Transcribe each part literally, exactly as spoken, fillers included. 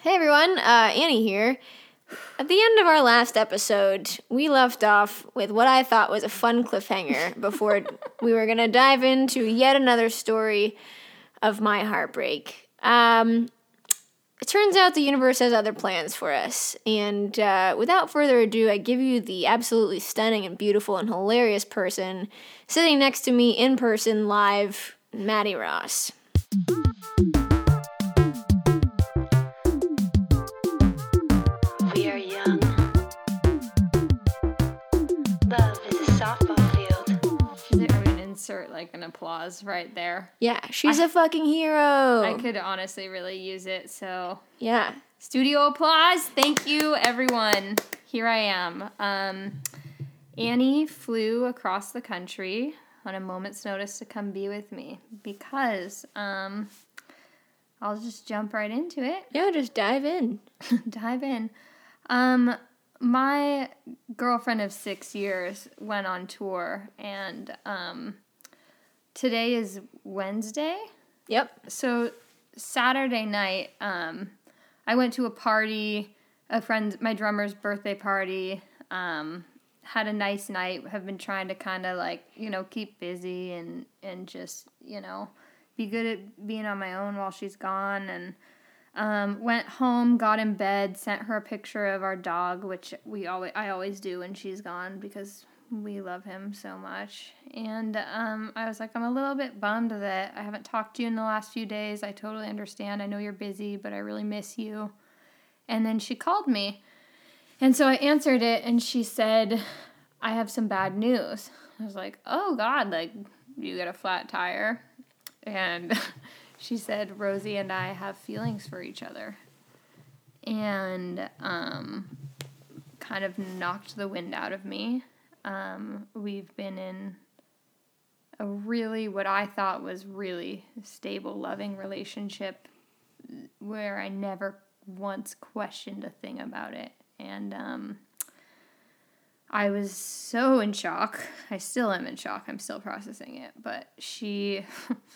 Hey everyone, uh, Annie here. At the end of our last episode, we left off with what I thought was a fun cliffhanger before we were going to dive into yet another story of my heartbreak. Um, it turns out the universe has other plans for us, and uh, without further ado, I give you the absolutely stunning and beautiful and hilarious person sitting next to me in person live, Maddie Ross. We are young. Love is a softball field. She's going to insert like an applause right there. Yeah, she's I, a fucking hero. I could honestly really use it, so. Yeah. Studio applause. Thank you, everyone. Here I am. Um, Annie flew across the country on a moment's notice to come be with me because um, I'll just jump right into it. Yeah, just dive in. Dive in. Um, my girlfriend of six years went on tour, and um, today is Wednesday. Yep. So Saturday night, um, I went to a party, a friend, my drummer's birthday party. Um, had a nice night. Have been trying to kind of like you know keep busy and and just you know be good at being on my own while she's gone and. Um, went home, got in bed, sent her a picture of our dog, which we always I always do when she's gone because we love him so much. And um, I was like, I'm a little bit bummed that I haven't talked to you in the last few days. I totally understand. I know you're busy, but I really miss you. And then she called me. And so I answered it, and she said, I have some bad news. I was like, oh, God, like, you got a flat tire? And... She said, Rosie and I have feelings for each other. And um, kind of knocked the wind out of me. Um, we've been in a really, what I thought was really stable, loving relationship where I never once questioned a thing about it. And um, I was so in shock. I still am in shock. I'm still processing it. But she...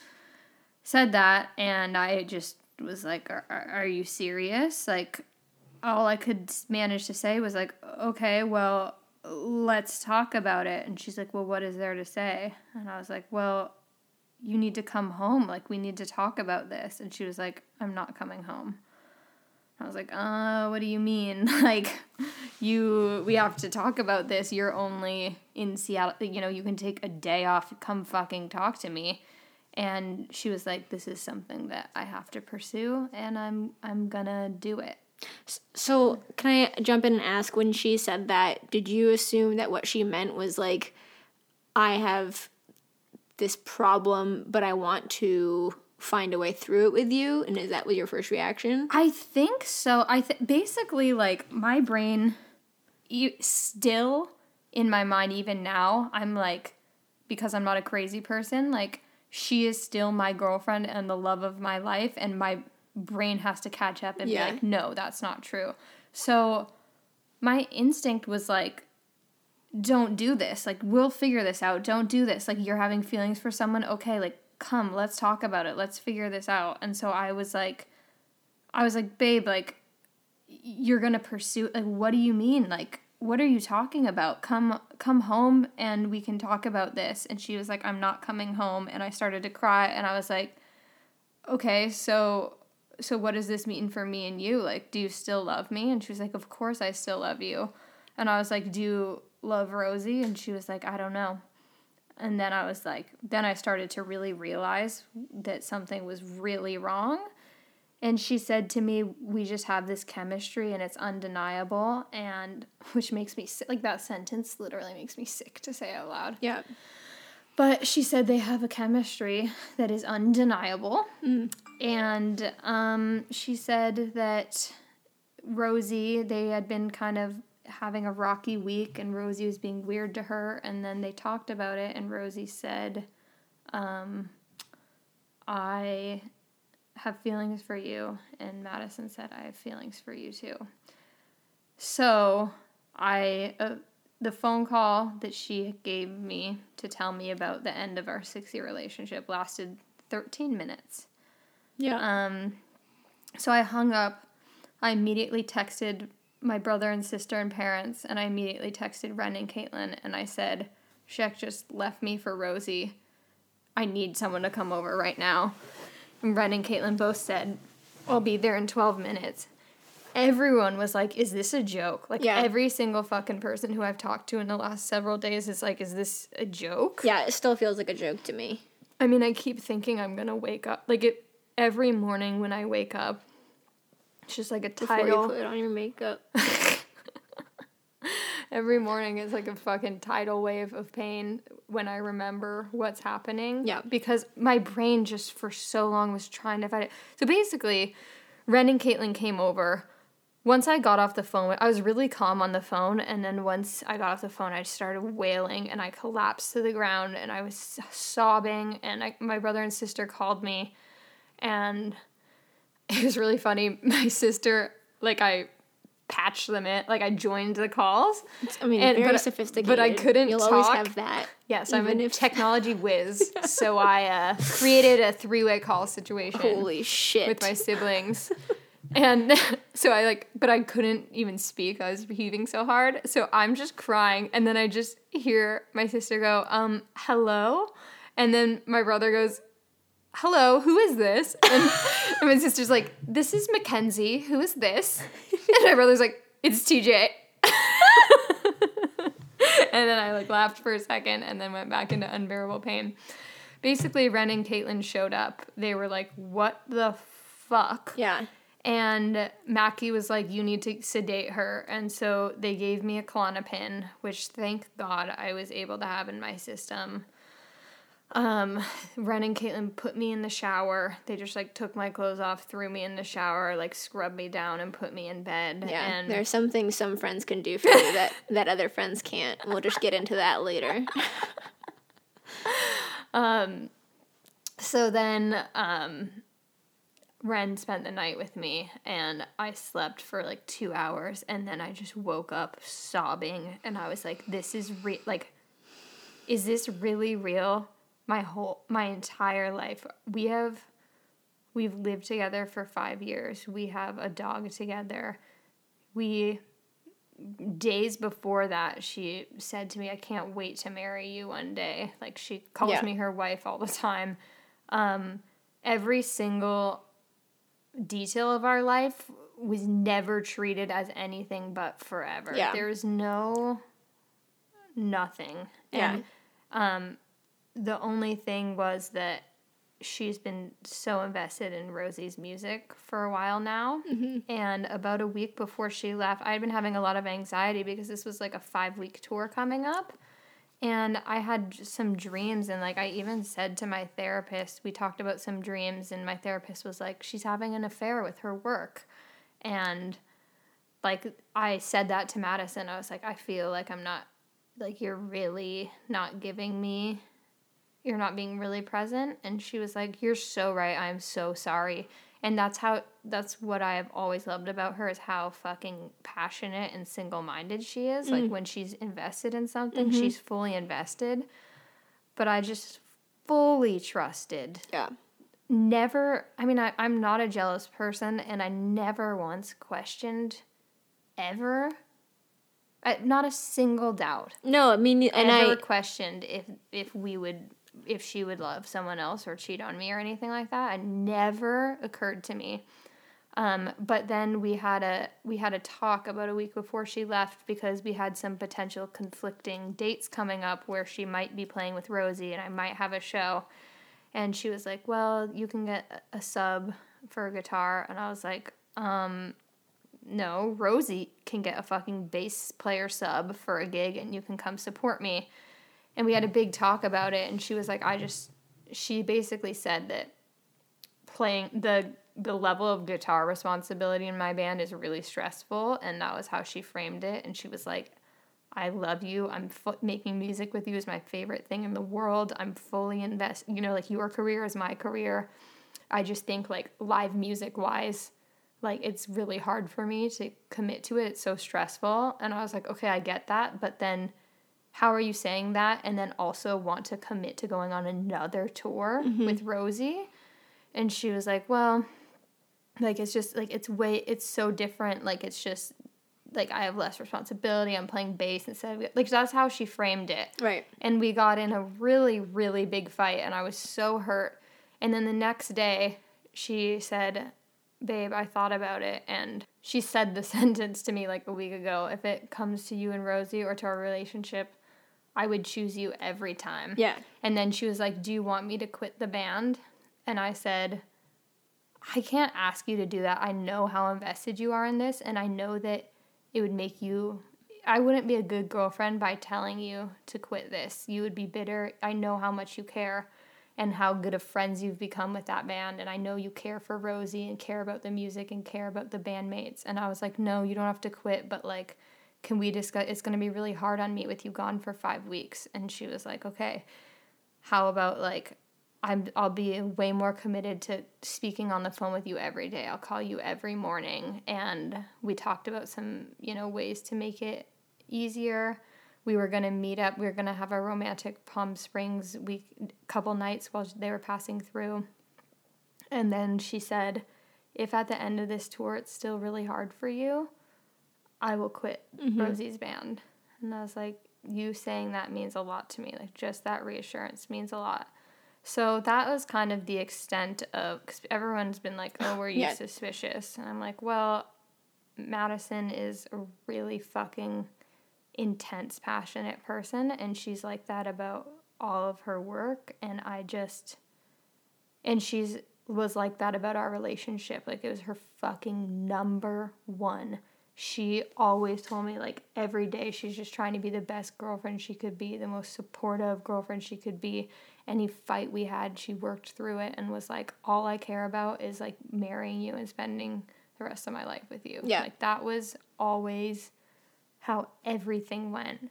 said that, and I just was like, are, are you serious? Like, all I could manage to say was like, okay, well, let's talk about it. And she's like, well, what is there to say? And I was like, well, you need to come home. Like, we need to talk about this. And she was like, I'm not coming home. I was like, uh, what do you mean? Like, you, we have to talk about this. You're only in Seattle. You know, you can take a day off. Come fucking talk to me. And she was like, this is something that I have to pursue, and I'm I'm gonna do it. So, can I jump in and ask, when she said that, did you assume that what she meant was like, I have this problem, but I want to find a way through it with you? And is that what your first reaction? I think so. I th- basically, like, my brain, you, still in my mind, even now, I'm like, because I'm not a crazy person, like, she is still my girlfriend and the love of my life, and my brain has to catch up and yeah. be like, no, that's not true. So my instinct was like, don't do this. Like, we'll figure this out. Don't do this. Like, you're having feelings for someone. Okay, like, come, let's talk about it. Let's figure this out. And so I was like, I was like, babe, like, you're going to pursue, like, what do you mean? Like, what are you talking about? Come come home and we can talk about this. And she was like, I'm not coming home. And I started to cry, and I was like, okay, so so what does this mean for me and you? Like, do you still love me? And she was like, of course I still love you. And I was like, do you love Rosie? And she was like, I don't know. And then I was like, then I started to really realize that something was really wrong. And she said to me, we just have this chemistry and it's undeniable, and which makes me sick. Like, that sentence literally makes me sick to say out loud. Yeah. But she said they have a chemistry that is undeniable. Mm. And um, she said that Rosie, they had been kind of having a rocky week, and Rosie was being weird to her. And then they talked about it, and Rosie said, um, I... have feelings for you, and Madison said, I have feelings for you too. So I uh, the phone call that she gave me to tell me about the end of our six-year relationship lasted thirteen minutes. Yeah. Um, so I hung up I immediately texted my brother and sister and parents, and I immediately texted Ren and Caitlin, and I said, Shek just left me for Rosie. I need someone to come over right now. And Ren and Caitlin both said, I'll be there in twelve minutes. Everyone was like, is this a joke? Like, Yeah. every single fucking person who I've talked to in the last several days is like, is this a joke? Yeah, it still feels like a joke to me. I mean, I keep thinking I'm gonna wake up. Like, it every morning when I wake up, it's just like a Before tidal. you put on your makeup. Every morning is like a fucking tidal wave of pain when I remember what's happening. Yeah. Because my brain just for so long was trying to fight it. So basically, Ren and Caitlin came over. Once I got off the phone, I was really calm on the phone, and then once I got off the phone, I just started wailing, and I collapsed to the ground, and I was sobbing, and I, my brother and sister called me, and it was really funny. My sister, like, I patched them in, like, I joined the calls. I mean, and, very but, sophisticated. But I couldn't You'll talk. always have that. Yes, I'm even a if- technology whiz, so I uh, created a three-way call situation. Holy shit. With my siblings. And so I like, but I couldn't even speak. I was heaving so hard. So I'm just crying. And then I just hear my sister go, um, hello? And then my brother goes, hello, who is this? And, and my sister's like, this is Mackenzie. Who is this? And my brother's like, it's T J. And then I like laughed for a second and then went back into unbearable pain. Basically, Ren and Caitlin showed up. They were like, what the fuck? Yeah. And Mackie was like, you need to sedate her. And so they gave me a Klonopin, which thank God I was able to have in my system. Um, Ren and Caitlin put me in the shower. They just like took my clothes off, threw me in the shower, like scrubbed me down and put me in bed. Yeah. And There are some things some friends can do for you that, that other friends can't. We'll just get into that later. um, so then, um, Ren spent the night with me, and I slept for like two hours, and then I just woke up sobbing, and I was like, this is re- like, is this really real? My whole, my entire life. We have, we've lived together for five years. We have a dog together. We, days before that, she said to me, I can't wait to marry you one day. Like, she calls Yeah. me her wife all the time. Um, every single detail of our life was never treated as anything but forever. Yeah. There was no nothing. Yeah. And um the only thing was that she's been so invested in Rosie's music for a while now. Mm-hmm. And about a week before she left, I'd been having a lot of anxiety because this was like a five-week tour coming up. And I had some dreams, and like I even said to my therapist, we talked about some dreams, and my therapist was like, she's having an affair with her work. And like I said that to Madison, I was like, I feel like I'm not, like, you're really not giving me, you're not being really present. And she was like, you're so right, I'm so sorry. And that's how, that's what I have always loved about her, is how fucking passionate and single-minded she is. Mm. Like, when she's invested in something, Mm-hmm. she's fully invested. But I just fully trusted. Yeah. Never, I mean, I, I'm not a jealous person, and I never once questioned, ever, I, not a single doubt. No, I mean, and ever I, questioned if if we would, if she would love someone else or cheat on me or anything like that. It never occurred to me. Um, but then we had a we had a talk about a week before she left, because we had some potential conflicting dates coming up where she might be playing with Rosie and I might have a show. And she was like, well, you can get a sub for a guitar. And I was like, um, no, Rosie can get a fucking bass player sub for a gig and you can come support me. And we had a big talk about it, and she was like, I just, she basically said that playing, the the level of guitar responsibility in my band is really stressful, and that was how she framed it. And she was like, I love you. I'm fu- making music with you is my favorite thing in the world. I'm fully invest, you know, like, your career is my career. I just think, like, live music wise, like, it's really hard for me to commit to it. It's so stressful. And I was like, okay, I get that. But then how are you saying that and then also want to commit to going on another tour Mm-hmm. with Rosie? And she was like, well, Like, it's just, like, it's way, it's so different. Like, it's just, like, I have less responsibility. I'm playing bass instead of, like, that's how she framed it. Right. And we got in a really, really big fight, and I was so hurt. And then the next day, she said, babe, I thought about it, and she said the sentence to me, like, a week ago, if it comes to you and Rosie or to our relationship, I would choose you every time. Yeah. And then she was like, do you want me to quit the band? And I said, I can't ask you to do that. I know how invested you are in this, and I know that it would make you, I wouldn't be a good girlfriend by telling you to quit this. You would be bitter. I know how much you care and how good of friends you've become with that band, and I know you care for Rosie and care about the music and care about the bandmates. And I was like, no, you don't have to quit, but, like, can we discuss, it's going to be really hard on me with you gone for five weeks. And she was like, okay, how about, like, I'm, I'll be way more committed to speaking on the phone with you every day. I'll call you every morning. And we talked about some, you know, ways to make it easier. We were going to meet up. We were going to have a romantic Palm Springs week, couple nights while they were passing through. And then she said, if at the end of this tour it's still really hard for you, I will quit mm-hmm. Rosie's band. And I was like, you saying that means a lot to me. Like, just that reassurance means a lot. So that was kind of the extent of, because everyone's been like, oh, were you yeah. suspicious? And I'm like, well, Madison is a really fucking intense, passionate person, and she's like that about all of her work, and I just, and she's was like that about our relationship. Like, it was her fucking number one. She always told me, like, every day she's just trying to be the best girlfriend she could be, the most supportive girlfriend she could be. Any fight we had, she worked through it and was like, all I care about is, like, marrying you and spending the rest of my life with you. Yeah. Like, that was always how everything went.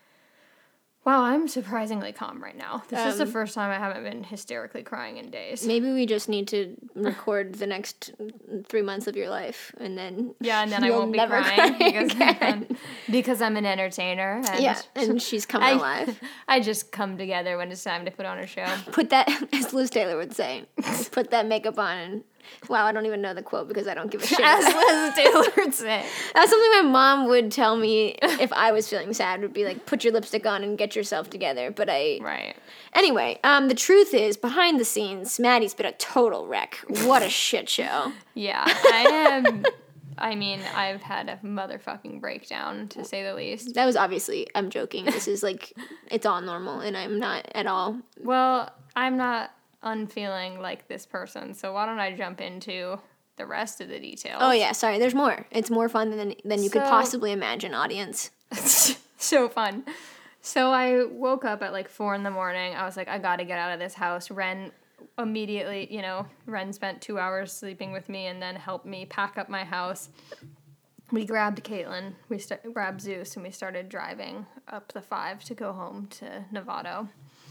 Wow, I'm surprisingly calm right now. This um, is the first time I haven't been hysterically crying in days. Maybe we just need to record the next three months of your life, and then yeah, and then I won't be crying because, I'm, because I'm an entertainer. And yeah, and she's coming I, alive. I just come together when it's time to put on a show. Put that, as Liz Taylor would say, put that makeup on and... Wow, I don't even know the quote because I don't give a shit. As Liz Taylor would say. That's something my mom would tell me if I was feeling sad, would be like, put your lipstick on and get yourself together. But I... Right. Anyway, um, the truth is, behind the scenes, Maddie's been a total wreck. What a shit show. Yeah, I am... I mean, I've had a motherfucking breakdown, to say the least. That was obviously... I'm joking. This is like... It's all normal, and I'm not at all... Well, I'm not... unfeeling like this person, so why don't I jump into the rest of the details? Oh yeah, sorry, there's more. It's more fun than than you so, could possibly imagine, audience. So fun. So I woke up at like four in the morning. I was like, I gotta get out of this house. Ren immediately, you know, Ren spent two hours sleeping with me and then helped me pack up my house. We grabbed Caitlin, we st- grabbed Zeus, and we started driving up the five to go home to Novato.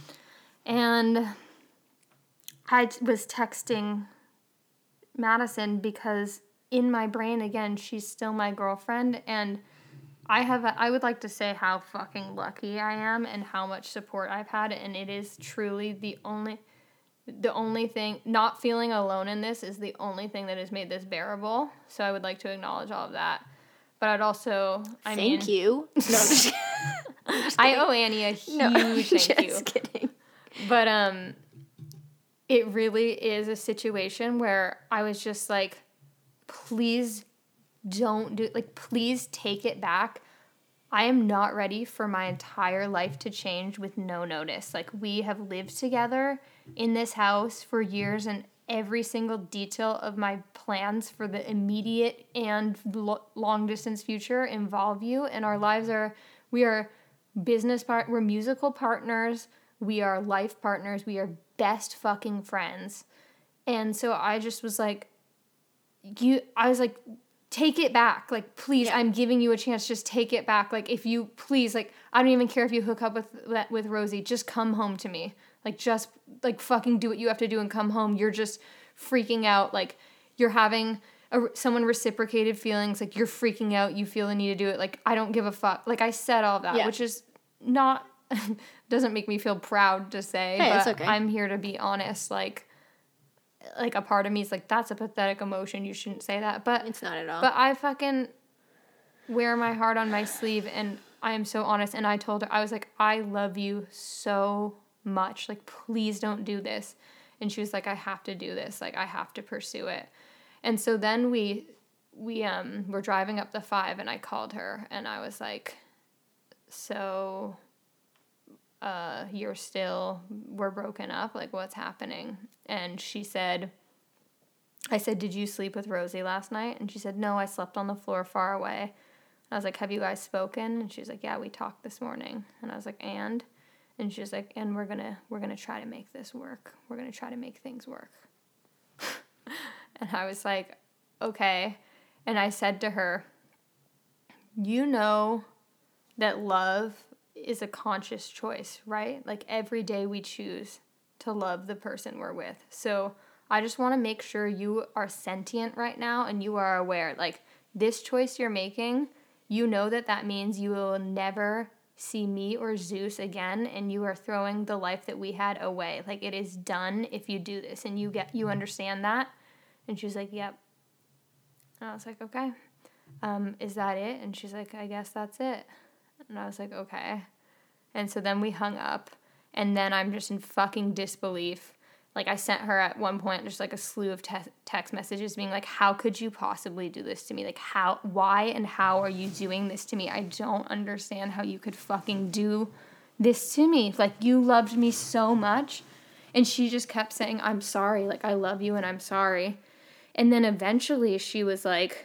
And I was texting Madison because in my brain, again, she's still my girlfriend, and I have a, I would like to say how fucking lucky I am and how much support I've had, and it is truly the only the only thing, not feeling alone in this is the only thing that has made this bearable. So I would like to acknowledge all of that. But I'd also, I thank mean, you. No, I'm just, I'm just I owe Annie a huge no, I'm thank just you. Kidding. But um. It really is a situation where I was just like, please don't do, like, please take it back. I am not ready for my entire life to change with no notice. Like, we have lived together in this house for years, and every single detail of my plans for the immediate and lo- long distance future involve you, and our lives are, we are business part, we're musical partners, we are life partners, we are best fucking friends. And so I just was like, you, I was like, take it back. Like, please, yeah. I'm giving you a chance. Just take it back. Like, if you, please, like, I don't even care if you hook up with with Rosie. Just come home to me. Like, just, like, fucking do what you have to do and come home. You're just freaking out. Like, you're having a, someone reciprocated feelings. Like, you're freaking out. You feel the need to do it. Like, I don't give a fuck. Like, I said all that, yeah. which is not... doesn't make me feel proud to say, hey, but it's okay. I'm here to be honest. Like, like, a part of me is like, that's a pathetic emotion. You shouldn't say that. But It's not at all. But I fucking wear my heart on my sleeve, and I am so honest. And I told her, I was like, I love you so much. Like, please don't do this. And she was like, I have to do this. Like, I have to pursue it. And so then we we um were driving up the five, and I called her, and I was like, so uh you're still, we're broken up, like, what's happening? And she said, I said, did you sleep with Rosie last night? And she said, no, I slept on the floor far away. And I was like, have you guys spoken? And she's like, yeah, we talked this morning. And I was like, and and she's like, and we're gonna we're gonna try to make this work. We're gonna try to make things work. And I was like, okay. And I said to her, you know that love is a conscious choice, right? Like, every day we choose to love the person we're with. So I just want to make sure you are sentient right now and you are aware. Like, this choice you're making, you know that that means you will never see me or Zeus again, and you are throwing the life that we had away. Like, it is done if you do this, and you get you understand that. And she was like, yep. And I was like, okay. Um, is that it? And she's like, I guess that's it. And I was like, okay. And so then we hung up, and then I'm just in fucking disbelief. Like, I sent her at one point just like a slew of te- text messages being like, how could you possibly do this to me? Like, how, why and how are you doing this to me? I don't understand how you could fucking do this to me. Like, you loved me so much. And she just kept saying, I'm sorry. Like, I love you and I'm sorry. And then eventually she was like,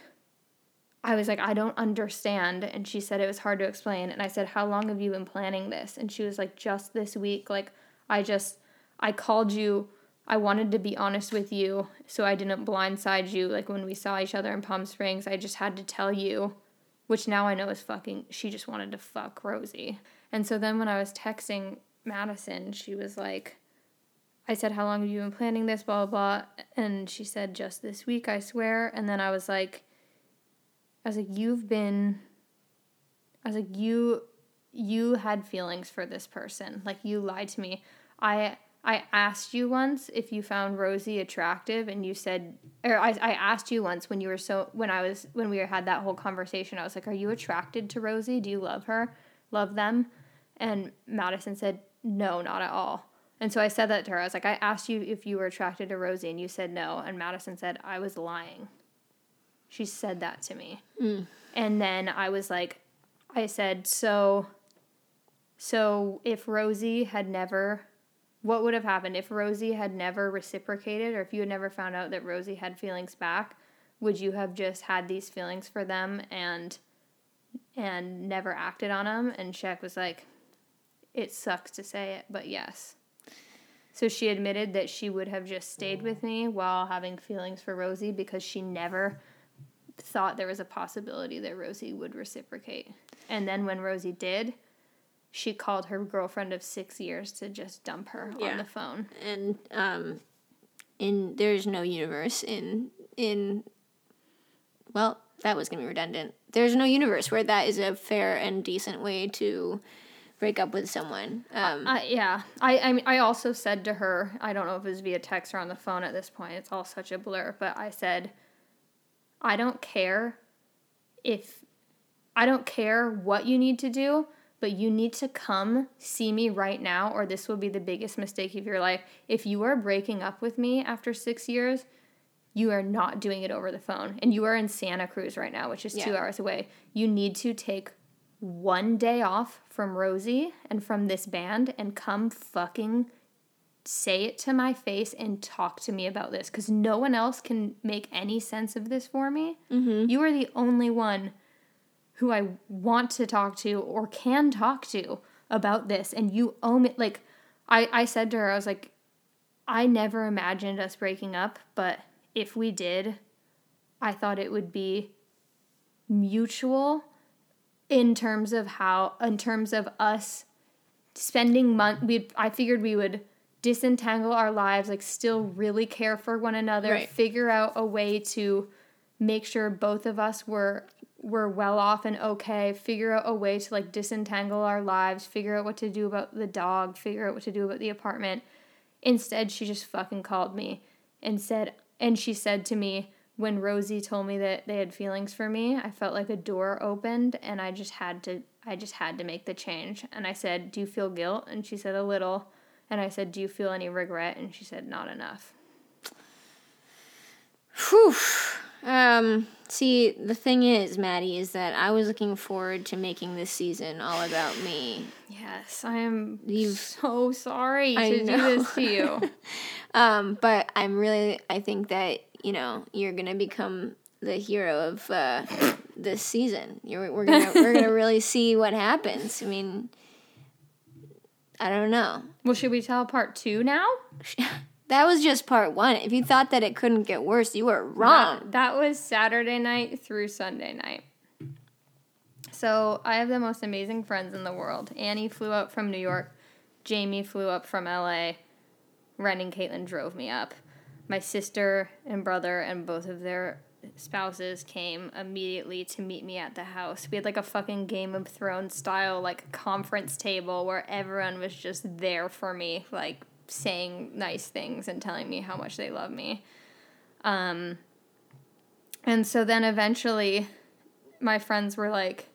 I was like, I don't understand. And she said it was hard to explain. And I said, how long have you been planning this? And she was like, just this week. Like, I just, I called you. I wanted to be honest with you so I didn't blindside you. Like, when we saw each other in Palm Springs, I just had to tell you, which now I know is fucking, she just wanted to fuck Rosie. And so then when I was texting Madison, she was like, I said, how long have you been planning this, blah, blah, blah. And she said, just this week, I swear. And then I was like, I was like, you've been, I was like, you, you had feelings for this person. Like, you lied to me. I, I asked you once if you found Rosie attractive, and you said, or I, I asked you once when you were so, when I was, when we had that whole conversation, I was like, are you attracted to Rosie? Do you love her? Love them? And Madison said, no, not at all. And so I said that to her. I was like, I asked you if you were attracted to Rosie, and you said no. And Madison said, I was lying. She said that to me. Mm. And then I was like, I said, so, so if Rosie had never, what would have happened if Rosie had never reciprocated, or if you had never found out that Rosie had feelings back, would you have just had these feelings for them and, and never acted on them? And Shaq was like, it sucks to say it, but yes. So she admitted that she would have just stayed with me while having feelings for Rosie because she never thought there was a possibility that Rosie would reciprocate. And then when Rosie did, she called her girlfriend of six years to just dump her Yeah. on the phone. And um, in there's no universe in in well, that was gonna be redundant. There's no universe where that is a fair and decent way to break up with someone. Um, Uh, yeah. I, I mean, I also said to her, I don't know if it was via text or on the phone at this point, it's all such a blur, but I said, I don't care if, I don't care what you need to do, but you need to come see me right now, or this will be the biggest mistake of your life. If you are breaking up with me after six years, you are not doing it over the phone. And you are in Santa Cruz right now, which is two Yeah. hours away. You need to take one day off from Rosie and from this band and come fucking say it to my face and talk to me about this, because no one else can make any sense of this for me. mm-hmm. You are the only one who I want to talk to or can talk to about this, and you owe me. Like, I, I said to her, I was like, I never imagined us breaking up, but if we did, I thought it would be mutual in terms of how, in terms of us spending month, we I figured we would disentangle our lives, like still really care for one another, Right. figure out a way to make sure both of us were were well off and okay, figure out a way to like disentangle our lives, figure out what to do about the dog, figure out what to do about the apartment. Instead, she just fucking called me and said, and she said to me, when Rosie told me that they had feelings for me, I felt like a door opened and I just had to, I just had to make the change. And I said, do you feel guilt? And she said, a little. And I said, do you feel any regret? And she said, not enough. Whew. Um, see, the thing is, Maddie, is that I was looking forward to making this season all about me. Yes, I am You've- so sorry I to know. do this to you. Um, but I'm really, I think that, you know, you're going to become the hero of uh, this season. You're, we're going to we're gonna really see what happens. I mean, I don't know. Well, should we tell part two now? That was just part one. If you thought that it couldn't get worse, you were wrong. That, that was Saturday night through Sunday night. So I have the most amazing friends in the world. Annie flew up from New York. Jamie flew up from L A. Ren and Caitlin drove me up. My sister and brother and both of their spouses came immediately to meet me at the house. We had like a fucking Game of Thrones style like conference table where everyone was just there for me, like saying nice things and telling me how much they love me. Um, and so then eventually my friends were like,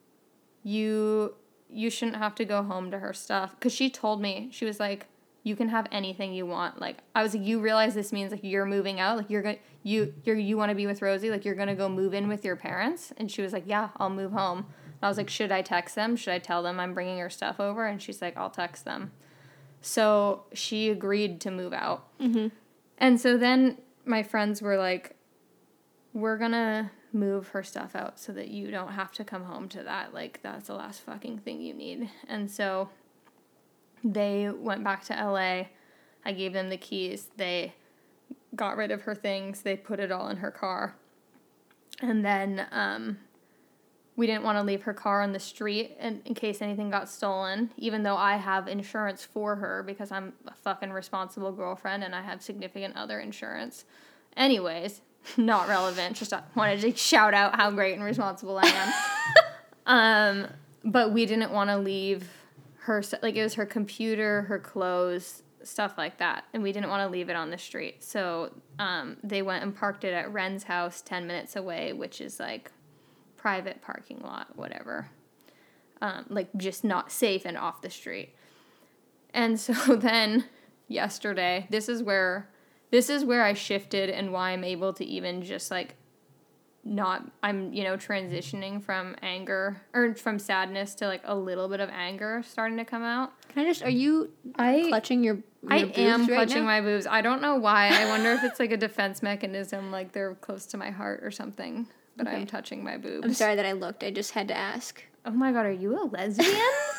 you, you shouldn't have to go home to her stuff. Cause she told me, she was like, you can have anything you want. Like, I was like, you realize this means like you're moving out? Like you're going to, you, you're, you want to be with Rosie? Like you're going to go move in with your parents? And she was like, yeah, I'll move home. And I was like, should I text them? Should I tell them I'm bringing her stuff over? And she's like, I'll text them. So she agreed to move out. Mm-hmm. And so then my friends were like, we're going to move her stuff out so that you don't have to come home to that. Like, that's the last fucking thing you need. And so they went back to L A. I gave them the keys. They got rid of her things. They put it all in her car. And then um, we didn't want to leave her car on the street in, in case anything got stolen, even though I have insurance for her because I'm a fucking responsible girlfriend and I have significant other insurance. Anyways, not relevant. Just wanted to shout out how great and responsible I am. um, but we didn't want to leave her, like it was her computer, her clothes, stuff like that. And we didn't want to leave it on the street. So um, they went and parked it at Ren's house ten minutes away, which is like private parking lot, whatever. Um, like just not safe and off the street. And so then yesterday, this is where this is where I shifted and why I'm able to even just like not, I'm, you know, transitioning from anger or from sadness to like a little bit of anger starting to come out. Can I just, are you I clutching your, your I boobs am right clutching now? my boobs. I don't know why. I wonder if it's like a defense mechanism, like they're close to my heart or something. But Okay. I'm touching my boobs. I'm sorry that I looked. I just had to ask. Oh my god, are you a lesbian?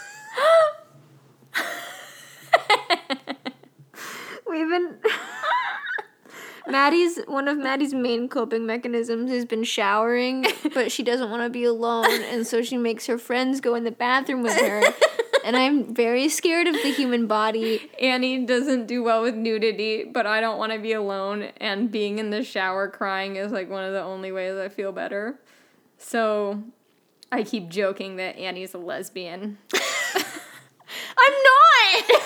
We've been... Maddie's, one of Maddie's main coping mechanisms has been showering, but she doesn't want to be alone, and so she makes her friends go in the bathroom with her. And I'm very scared of the human body. Annie doesn't do well with nudity, but I don't want to be alone, and being in the shower crying is like one of the only ways I feel better. So I keep joking that Annie's a lesbian. I'm not!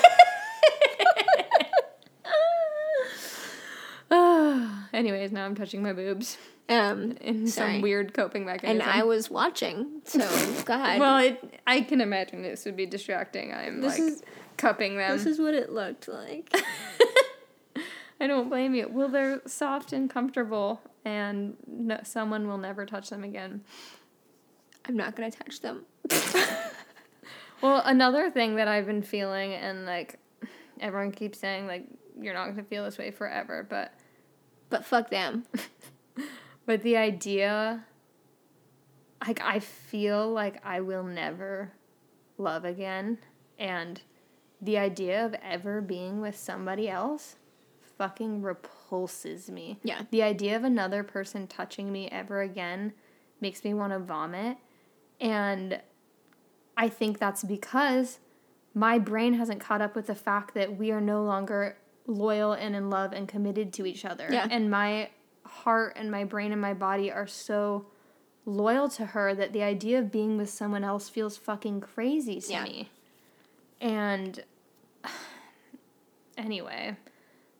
Anyways, now I'm touching my boobs Um, in sorry. some weird coping mechanism. And I was watching, so God. Well, it, I can imagine this would be distracting. I'm This like is- cupping them. This is what it looked like. I don't blame you. Well, they're soft and comfortable, and no, someone will never touch them again. I'm not gonna touch them. Well, another thing that I've been feeling, and like everyone keeps saying, like you're not gonna feel this way forever, but But fuck them. but the idea, like I feel like I will never love again, and the idea of ever being with somebody else fucking repulses me. Yeah. The idea of another person touching me ever again makes me want to vomit. And I think that's because my brain hasn't caught up with the fact that we are no longer loyal and in love and committed to each other. Yeah. And my heart and my brain and my body are so loyal to her that the idea of being with someone else feels fucking crazy to Yeah. me. And anyway,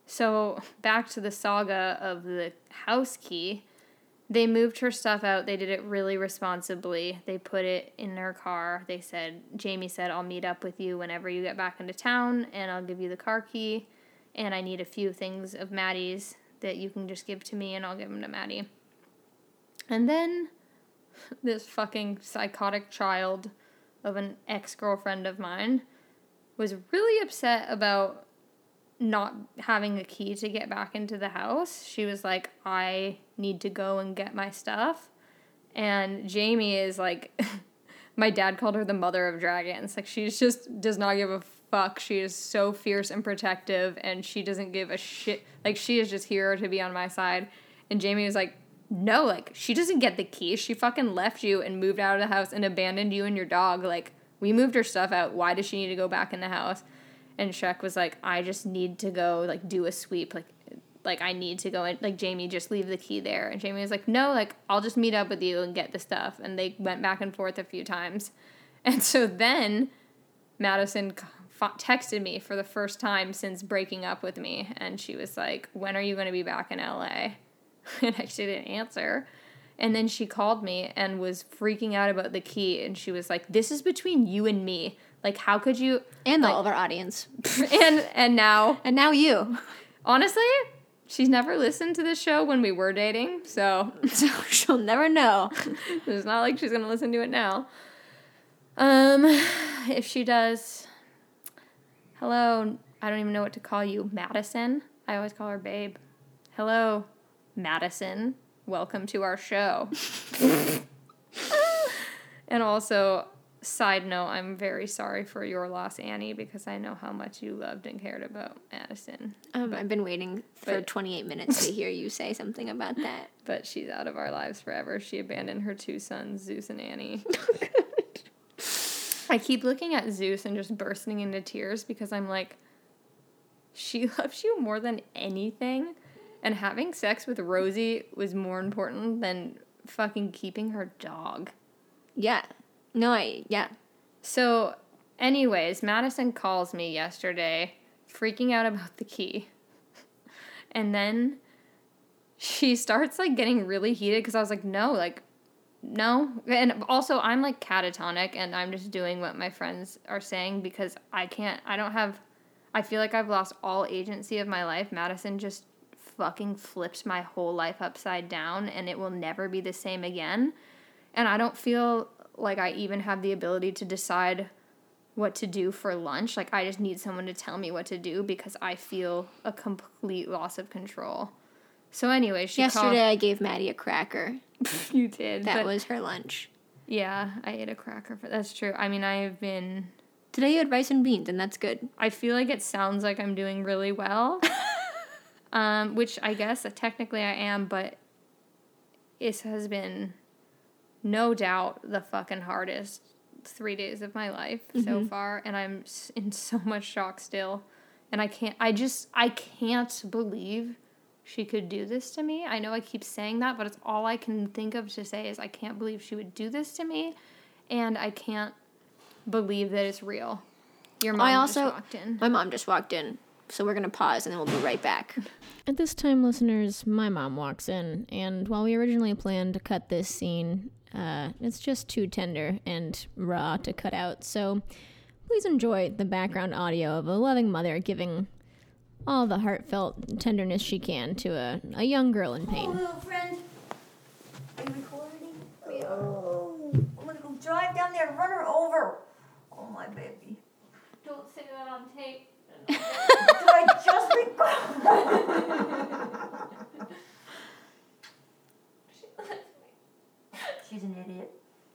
So back to the saga of the house key. They moved her stuff out. They did it really responsibly. They put it in her car. They said, Jamie said, I'll meet up with you whenever you get back into town, and I'll give you the car key. And I need a few things of Maddie's that you can just give to me, and I'll give them to Maddie. And then this fucking psychotic child of an ex-girlfriend of mine was really upset about not having a key to get back into the house. She was like, I need to go and get my stuff. And Jamie is like, my dad called her the mother of dragons. Like, she just does not give a fuck. She is so fierce and protective, and she doesn't give a shit. Like, she is just here to be on my side. And Jamie was like, no, like, she doesn't get the key. She fucking left you and moved out of the house and abandoned you and your dog. Like, we moved her stuff out. Why does she need to go back in the house? And Shrek was like, I just need to go, like, do a sweep. Like, like I need to go and, like, Jamie, just leave the key there. And Jamie was like, no, like, I'll just meet up with you and get the stuff. And they went back and forth a few times. And so then Madison texted me for the first time since breaking up with me. And she was like, when are you going to be back in L A? And I didn't answer. And then she called me and was freaking out about the key. And she was like, this is between you and me. Like, how could you... And like, all of our audience. and and now... And now you. Honestly, she's never listened to this show when we were dating, so... So she'll never know. It's not like she's going to listen to it now. Um, if she does... Hello, I don't even know what to call you. Madison? I always call her Babe. Hello, Madison. Welcome to our show. And also... Side note, I'm very sorry for your loss, Annie, because I know how much you loved and cared about Madison. Um, but, I've been waiting for but, twenty-eight minutes to hear you say something about that. But she's out of our lives forever. She abandoned her two sons, Zeus and Annie. I keep looking at Zeus and just bursting into tears because I'm like, she loves you more than anything. And having sex with Rosie was more important than fucking keeping her dog. Yeah. No, I, yeah. So, anyways, Madison calls me yesterday, freaking out about the key. And then she starts, like, getting really heated because I was like, no, like, no. And also, I'm, like, catatonic, and I'm just doing what my friends are saying because I can't, I don't have, I feel like I've lost all agency of my life. Madison just fucking flipped my whole life upside down, and it will never be the same again. And I don't feel... like I even have the ability to decide what to do for lunch. Like, I just need someone to tell me what to do because I feel a complete loss of control. So anyway, she Yesterday called... I gave Maddie a cracker. You did. That but, was her lunch. Yeah, I ate a cracker. For, that's true. I mean, I've been... Today you had rice and beans, and that's good. I feel like it sounds like I'm doing really well. um, which I guess technically I am, but it has been... no doubt the fucking hardest three days of my life mm-hmm. so far. And I'm in so much shock still. And I can't, I just, I can't believe she could do this to me. I know I keep saying that, but it's all I can think of to say is I can't believe she would do this to me. And I can't believe that it's real. Your mom I also, just walked in. My mom just walked in. So we're going to pause and then we'll be right back. At this time, listeners, my mom walks in. And while we originally planned to cut this scene... Uh, it's just too tender and raw to cut out, so please enjoy the background audio of a loving mother giving all the heartfelt tenderness she can to a, a young girl in pain. Oh, little friend. Are you recording? We are. Oh, I'm gonna go drive down there and run her over. Oh, my baby. Don't say that on tape. Did I just record? She's an idiot.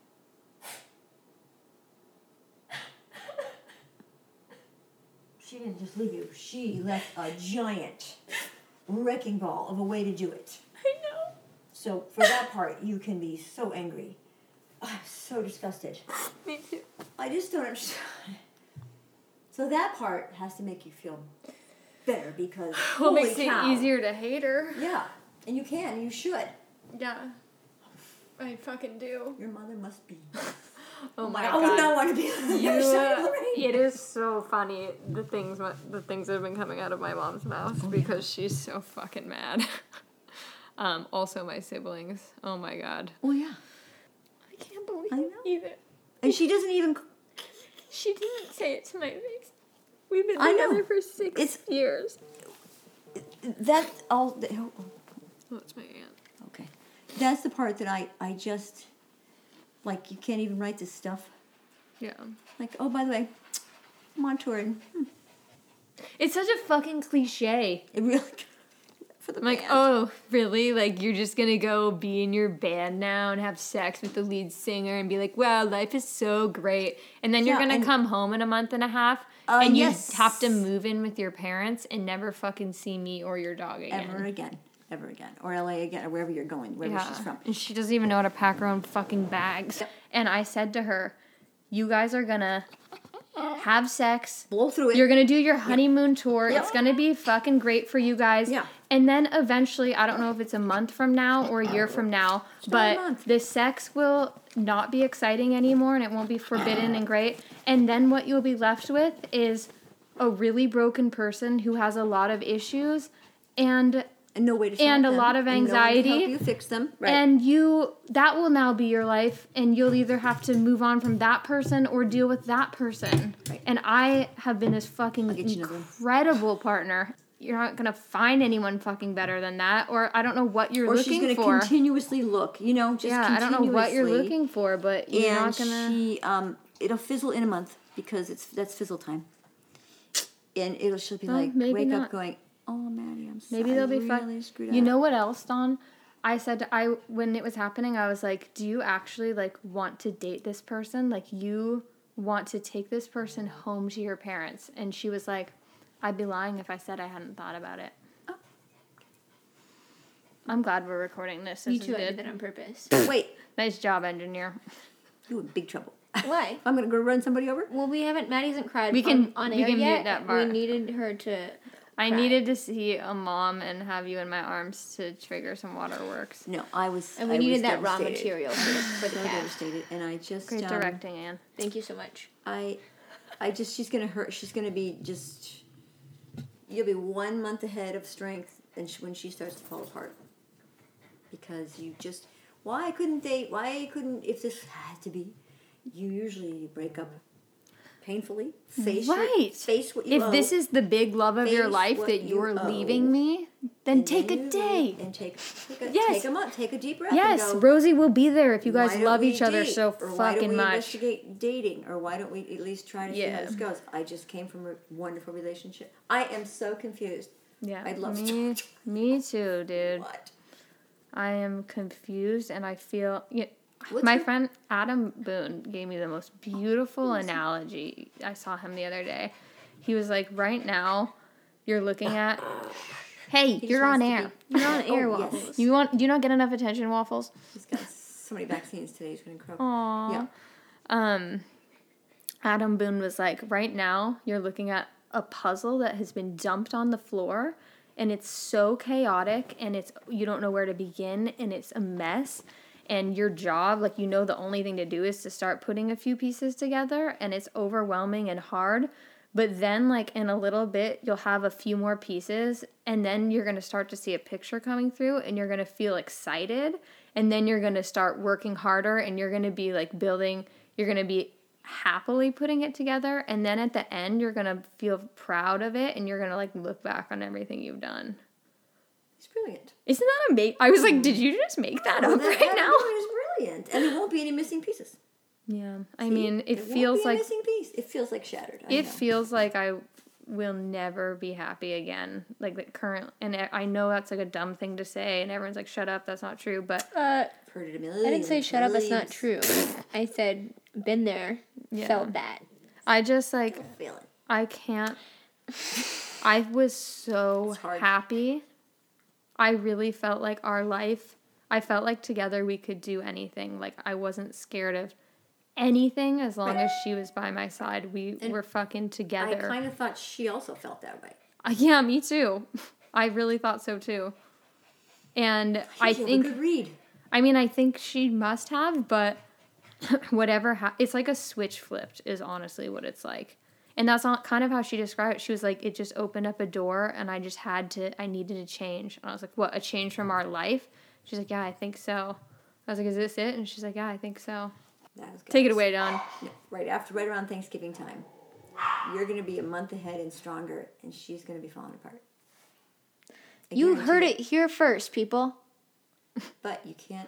She didn't just leave you. She left a giant wrecking ball of a way to do it. I know. So for that part, you can be so angry. Oh, I'm so disgusted. Me too. I just don't understand. So that part has to make you feel better because Well, holy it makes cow. it easier to hate her. Yeah, and you can. You should. Yeah. I fucking do. Your mother must be Oh my I would god. not want to be on the You, other side of the rain. it is so funny the things the things that have been coming out of my mom's mouth because she's so fucking mad. um, also my siblings. Oh my god. Oh yeah. I can't believe I know. either. And she doesn't even. She didn't say it to my face. We've been I know. together for six It's- years. That all. The, oh, oh, Oh, it's my aunt. okay. That's the part that I I just like. You can't even write this stuff. Yeah. Like, oh, by the way, I'm on tour and hmm, It's such a fucking cliche. it really for the I'm like, band. oh, really? Like, you're just gonna go be in your band now and have sex with the lead singer and be like, wow, life is so great. And then you're Yeah, gonna and- come home in a month and a half Uh, and you yes. have to move in with your parents and never fucking see me or your dog again. Ever again, ever again, or L A again, or wherever you're going, wherever she's from. And she doesn't even know how to pack her own fucking bags. And I said to her, you guys are gonna have sex. Blow through it. You're gonna do your honeymoon tour. Yep. It's gonna be fucking great for you guys. Yeah. And then eventually, I don't know if it's a month from now or a year from now, not a but month. the sex will not be exciting anymore and it won't be forbidden and great. And then what you'll be left with is a really broken person who has a lot of issues and and no way to solve and a them, lot of and no one to anxiety. help you fix them. Right. And you, that will now be your life, and you'll either have to move on from that person or deal with that person. Right. And I have been this fucking get you another one. incredible partner. You're not gonna find anyone fucking better than that, or I don't know what you're or looking she's going to for. continuously look. You know, just yeah, I don't know what you're continuously. looking for, but you're And not gonna. she, um, it'll fizzle in a month because it's that's fizzle time. And it'll she'll be Well, like maybe wake not. up going, oh Maddie, I'm sorry. Maybe they'll be really fun. screwed You up." know what else, Dawn? I said to, I when it was happening, I was like, "Do you actually like want to date this person? Like you want to take this person home to your parents?" And she was like, "I'd be lying if I said I hadn't thought about it." Oh. I'm glad we're recording this. This You is two I did good. that on purpose. Wait, Nice job, engineer. you in big trouble. Why? I'm going to go run somebody over? Well, we haven't. Maddie hasn't cried. We can- on, on we air can mute yet. that We part. needed her to. I Cry. needed to see a mom and have you in my arms to trigger some waterworks. No, I was And we I was needed that raw devastated. material for the, for the So cast. devastated. And I just, Great um, directing, Anne. Thank you so much. I, I just, she's going to hurt. She's going to be just, you'll be one month ahead of strength and sh- when she starts to fall apart. Because you just, why couldn't they, why couldn't, if this had to be, you usually break up painfully, face your- Right. face what you If owe, this is the big love of your Face life what that you you're owe. leaving me, then and take then a you day. leave And take, take a, Yes. take a month, take a deep breath. Yes, and go, Rosie will be there if you guys why don't love we each other date? so Or why don't fucking we much. investigate dating, or why don't we at least try to see Yeah. how this goes? I just came from a wonderful relationship. I am so confused. Yeah, I'd love me, to. me too, dude. What? I am confused, and I feel. Yeah, What's my your- friend Adam Boone gave me the most beautiful analogy. I saw him the other day. He was like, "Right now, you're looking at. Hey, just you're on wants to air. You're on air, Oh, yes. Waffles. You want? Do you not get enough attention, Waffles? He's got so many vaccines today. He's going to croak. Aww. Yeah. Um, Adam Boone was like, right now you're looking at a puzzle that has been dumped on the floor, and it's so chaotic, and it's you don't know where to begin, and it's a mess. And your job, like you know, the only thing to do is to start putting a few pieces together, and it's overwhelming and hard. But then, like in a little bit, you'll have a few more pieces, and then you're gonna start to see a picture coming through, and you're gonna feel excited, and then you're gonna start working harder, and you're gonna be like building. You're gonna be happily putting it together, and then at the end, you're gonna feel proud of it, and you're gonna like look back on everything you've done. He's brilliant. Isn't that amazing? I was like, did you just make that Well, up that right Adam now? Boone is brilliant. And there won't be any missing pieces. Yeah, I See? mean, it There won't feels be a like missing piece. It feels like shattered. I it know. feels like I will never be happy again. Like the current, and I I know that's like a dumb thing to say, and everyone's like, "Shut up, that's not true." But Uh, I've heard it a million I didn't say shut up. That's not times. true. I said been there, Yeah. felt that. I just like Feel it. I can't. I was so It's hard. happy. I really felt like our life. I felt like together we could do anything. Like I wasn't scared of anything as long as she was by my side. We And were fucking I together. kind of thought she also felt that way. Uh, yeah, me too. I really thought so too. And I She had a think, good read. I mean, I think she must have, but whatever, ha- it's like a switch flipped is honestly what it's like. And that's not kind of how she described it. She was like, it just opened up a door and I just had to, I needed a change. And I was like, what, a change from our life? She's like, yeah, I think so. I was like, is this it? And she's like, yeah, I think so. That was good. Take it away, Dawn. No, right after, right around Thanksgiving time, you're going to be a month ahead and stronger, and she's going to be falling apart. I You guarantee heard it here first, people. But you can't.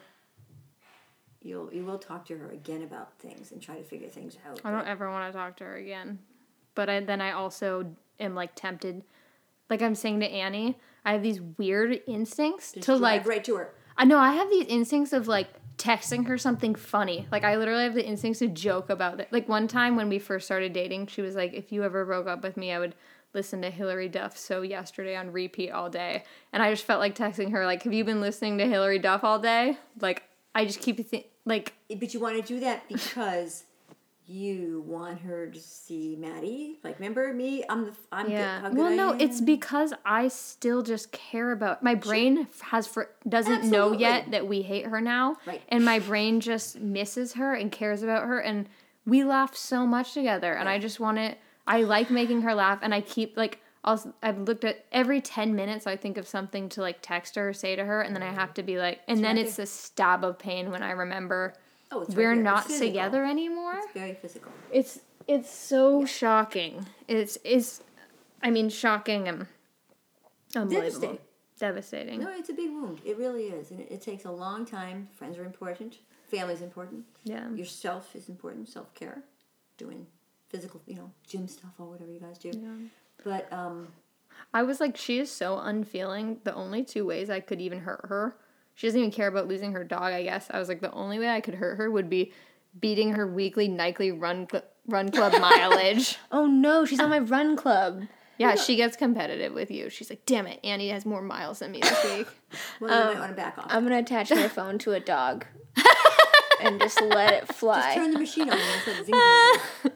You'll you will talk to her again about things and try to figure things out. I don't ever want to talk to her again. But I, then I also am like tempted. Like I'm saying to Annie, I have these weird instincts Just to drive like. right to her. I know I have these instincts of like texting her something funny. Like I literally have the instincts to joke about it. Like one time when we first started dating, she was like, if you ever broke up with me, I would listen to Hillary Duff So Yesterday on repeat all day. And I just felt like texting her like, have you been listening to Hillary Duff all day? Like I just keep th- like. But you want to do that because you want her to see Maddie. Like, remember me? I'm the I'm Yeah. good. How good Well, I no, am. it's because I still just care about my brain has for doesn't know Absolutely. yet that we hate her now, Right. and my brain just misses her and cares about her, and we laugh so much together, and I just want to. I like making her laugh, and I keep like. Also, I've looked at every ten minutes. I think of something to like text her or say to her, and then I have to be like, and then right it's a stab of pain when I remember Oh, it's right we're there. not It's physical. together anymore. It's very physical. It's it's so shocking. It's is, I mean, shocking and unbelievable, Devastating. devastating. No, it's a big wound. It really is, and it, it takes a long time. Friends are important. Family's important. Yeah. Yourself is important. Self care, doing physical, you know, gym stuff or whatever you guys do. But um, I was like, she is so unfeeling. The only two ways I could even hurt her, she doesn't even care about losing her dog. I guess I was like, the only way I could hurt her would be beating her weekly nightly run cl- run club mileage. Oh no, she's on my run club. Yeah, she gets competitive with you. She's like, damn it, Annie has more miles than me this week. well, you might want to back off. I'm gonna attach my phone to a dog and just let it fly. Just turn the machine on and let it zing, zing, zing.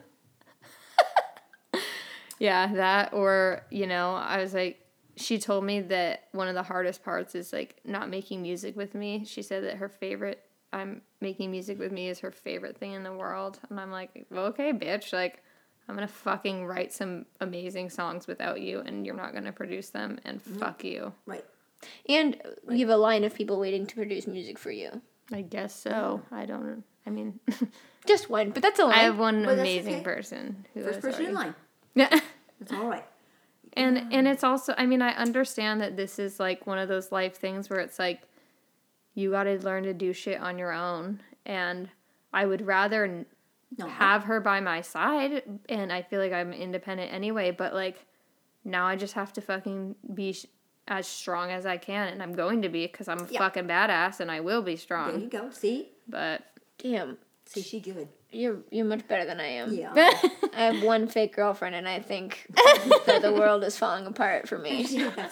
Yeah, that or, you know, I was like, she told me that one of the hardest parts is like not making music with me. She said that her favorite, I'm making music with me is her favorite thing in the world. And I'm like, well, okay, bitch, like I'm going to fucking write some amazing songs without you and you're not going to produce them and fuck you. Right. And you have a line of people waiting to produce music for you. I guess so. I don't, I mean, Just one, but that's a line. I have one Well, that's amazing okay. person. Who First is person in already- line. Yeah. That's all right. And and it's also, I mean, I understand that this is like one of those life things where it's like you got to learn to do shit on your own, and I would rather n- No. have her by my side, and I feel like I'm independent anyway, but like now I just have to fucking be sh- as strong as I can, and I'm going to be because I'm a Yeah. fucking badass and I will be There you strong. go. See? But Damn, See, she good. you're you're much better than I am. Yeah. I have one fake girlfriend, and I think that the world is falling apart for me.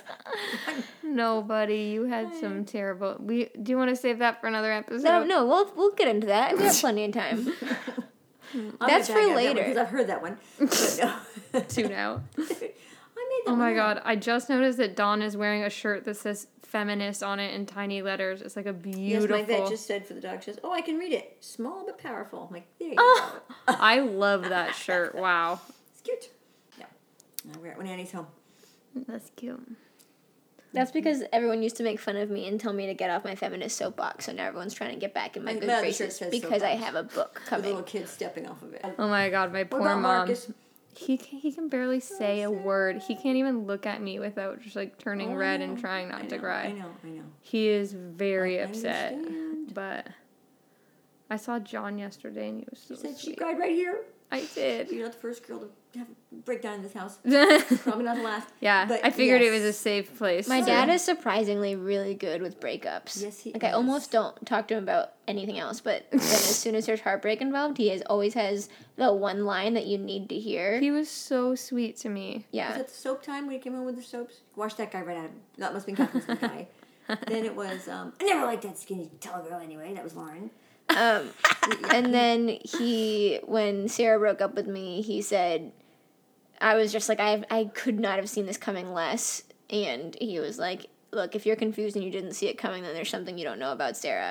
no, buddy, you had some terrible. We do you want to save that for another episode? No, no, we'll we'll get into that. We have plenty of time. I'll That's get back for at that one, later. Because I've heard that one. But no. Tune out. I made that Oh one my up. god, I just noticed that Dawn is wearing a shirt that says feminist on it in tiny letters. It's like a Yes, beautiful. my vet just said for the dog, she says, oh, I can read it. Small but powerful. I'm like, there you Oh. go. I love that shirt. Wow. It's cute. Yeah. I'll wear it when Annie's home. That's cute. That's because everyone used to make fun of me and tell me to get off my feminist soapbox, so now everyone's trying to get back in my My- good my other shirt graces says because I soapbox. have a book The little coming. kid stepping off of it. Oh my god, my What poor about mom. Marcus? He can, he can barely say a word. He can't even look at me without just like turning Oh, red I and know. trying not I to know, cry. I know, I know. He is very I upset. understand. But I saw John yesterday and he was so She said she sweet. cried right here. I did. You're not the first girl to have a breakdown in this house. Probably not the last. Yeah, But I figured it yes. was a safe place. My to- dad is surprisingly really good with breakups. Yes, he like I is. almost don't talk to him about anything else, but then as soon as there's heartbreak involved, he has always has the one line that you need to hear. He was so sweet to me. Was yeah. it the soap time when you came home with the soaps? Wash that guy right out of That must have been Catherine's guy. Then it was, um, I never liked that skinny tall girl anyway. That was Lauren. Um, and then he, when Sarah broke up with me, he said, I was just like, I I could not have seen this coming less. And he was like, look, if you're confused and you didn't see it coming, then there's something you don't know about Sarah.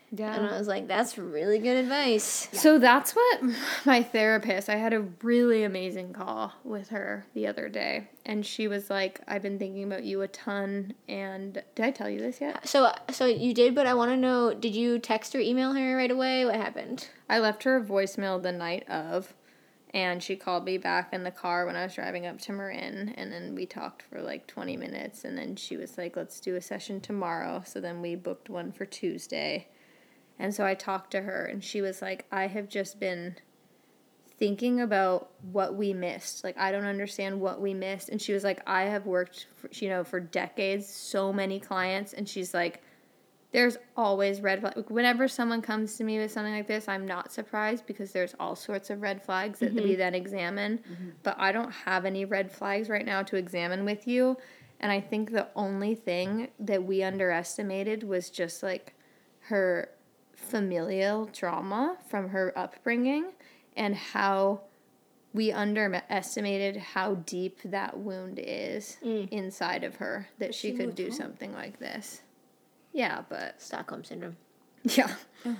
Yeah. And I was like, that's really good advice. So that's what my therapist, I had a really amazing call with her the other day. And she was like, I've been thinking about you a ton. And did I tell you this yet? So, so you did, but I want to know, did you text or email her right away? What happened? I left her a voicemail the night of. And she called me back in the car when I was driving up to Marin. And then we talked for like twenty minutes. And then she was like, let's do a session tomorrow. So then we booked one for Tuesday. And so I talked to her, and she was like, I have just been thinking about what we missed. Like, I don't understand what we missed. And she was like, I have worked, for, you know, for decades, so many clients. And she's like, there's always red flags. Whenever someone comes to me with something like this, I'm not surprised because there's all sorts of red flags that Mm-hmm. we then examine. Mm-hmm. But I don't have any red flags right now to examine with you. And I think the only thing that we underestimated was just, like, her familial trauma from her upbringing and how we underestimated how deep that wound is Mm. inside of her that she, she could moved do home? something like this. Yeah, but Stockholm Syndrome. yeah.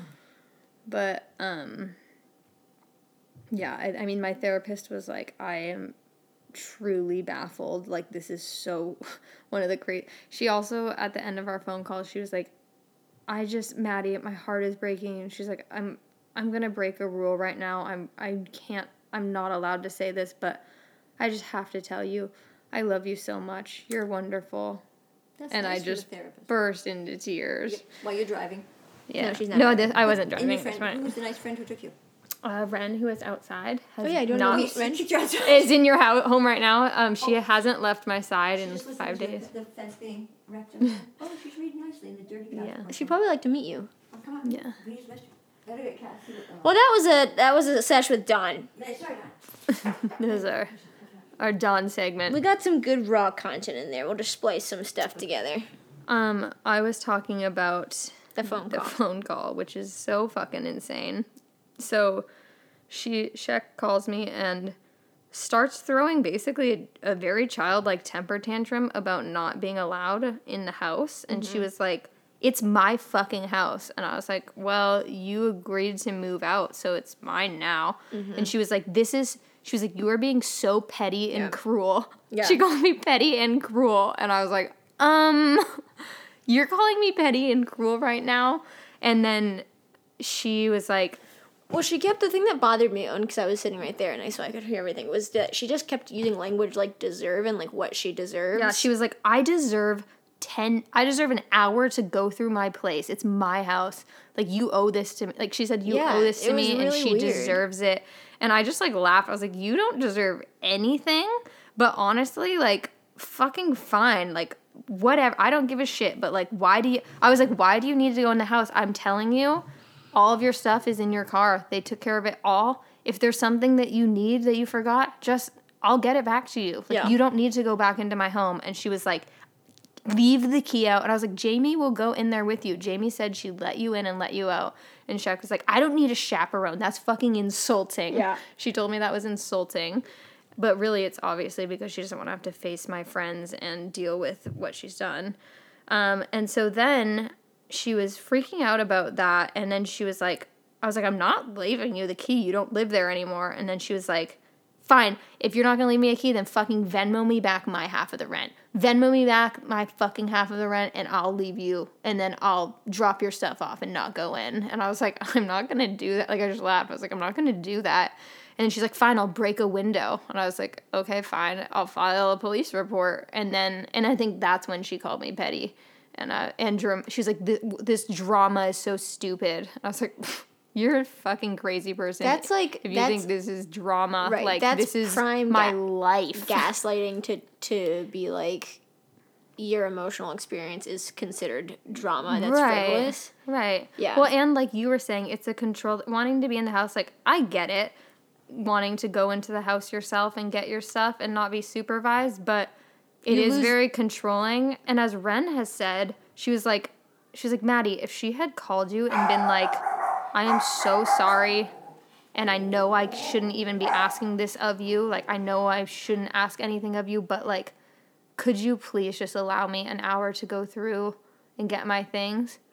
But um yeah, I, I mean my therapist was like, I am truly baffled. Like, this is so one of the crazy. She also, at the end of our phone call, she was like, I just, Maddie, my heart is breaking. And she's like, I'm, I'm going to break a rule right now. I'm, I can't, I'm not allowed to say this, but I just have to tell you, I love you so much. You're wonderful. That's And nice I for the just therapist. burst into tears. While you're driving. Yeah. No, she's not No, driving. this, I wasn't And driving. your That's friend, who fine. was the nice friend who took you? Uh, Ren, who is outside, has Oh, yeah, I don't know not, who- Ren? She drives is in your house, home right now. Um, she hasn't left my side in Just listening five to days. The, the fence being wrecked. Oh, she's reading nicely in the dirty couch. Yeah. She'd probably like to meet you. Oh, come on. Yeah. Please, Mister. Gotta get Cass. See what- oh. Well, that was a that was a sesh with Dawn. Yeah, sorry, Don. This is our, our Dawn segment. We got some good raw content in there. We'll just splice some stuff together. Um, I was talking about The phone the call. phone call, which is so fucking insane. So, she Shek calls me and starts throwing basically a, a very childlike temper tantrum about not being allowed in the house, and she was like, "It's my fucking house," and I was like, "Well, you agreed to move out, so it's mine now." And she was like, "This is." She was like, "You are being so petty and Yeah. cruel." Yeah. She called me petty and cruel, and I was like, um, you're calling me petty and cruel right now? And then she was like, Well, she kept the thing that bothered me on because I was sitting right there and I so I could hear everything was that she just kept using language like deserve and like what she deserves. yeah, she was like, I deserve ten, I deserve an hour to go through my place. It's my house. Like, you owe this to me. Like, she said, you Yeah, owe this it to was me, and really she weird. deserves it. And I just like laughed. I was like, you don't deserve anything. But honestly, like, fucking fine. Like, whatever. I don't give a shit. But like, why do you, I was like, why do you need to go in the house? I'm telling you, all of your stuff is in your car. They took care of it all. If there's something that you need that you forgot, just, I'll get it back to you. Like, Yeah. you don't need to go back into my home. And she was like, leave the key out. And I was like, Jamie will go in there with you. Jamie said she'd let you in and let you out. And Shaq was like, I don't need a chaperone. That's fucking insulting. Yeah. She told me that was insulting. But really, it's obviously because she doesn't want to have to face my friends and deal with what she's done. Um, and so then she was freaking out about that. And then she was like, I was like, I'm not leaving you the key. You don't live there anymore. And then she was like, fine, if you're not going to leave me a key, then fucking Venmo me back my half of the rent. Venmo me back my fucking half of the rent, and I'll leave you, and then I'll drop your stuff off and not go in. And I was like, I'm not going to do that. Like, I just laughed. I was like, I'm not going to do that. And then she's like, fine, I'll break a window. And I was like, okay, fine, I'll file a police report. And then, and I think that's when she called me petty. And, uh, and dram- she's like, this drama is so stupid. And I was like, you're a fucking crazy person. That's like- if you that's- think this is drama, Right, like that's this is prime my ga- life. gaslighting to to be like your emotional experience is considered drama. That's right, frivolous. right. Yeah. Well, and like you were saying, it's a control. Wanting to be in the house, like I get it. Wanting to go into the house yourself and get your stuff and not be supervised, but it You is lose- very controlling. And as Ren has said, she was like, she was like, Maddie, if she had called you and been like, I am so sorry, and I know I shouldn't even be asking this of you. Like, I know I shouldn't ask anything of you, but, like, could you please just allow me an hour to go through and get my things?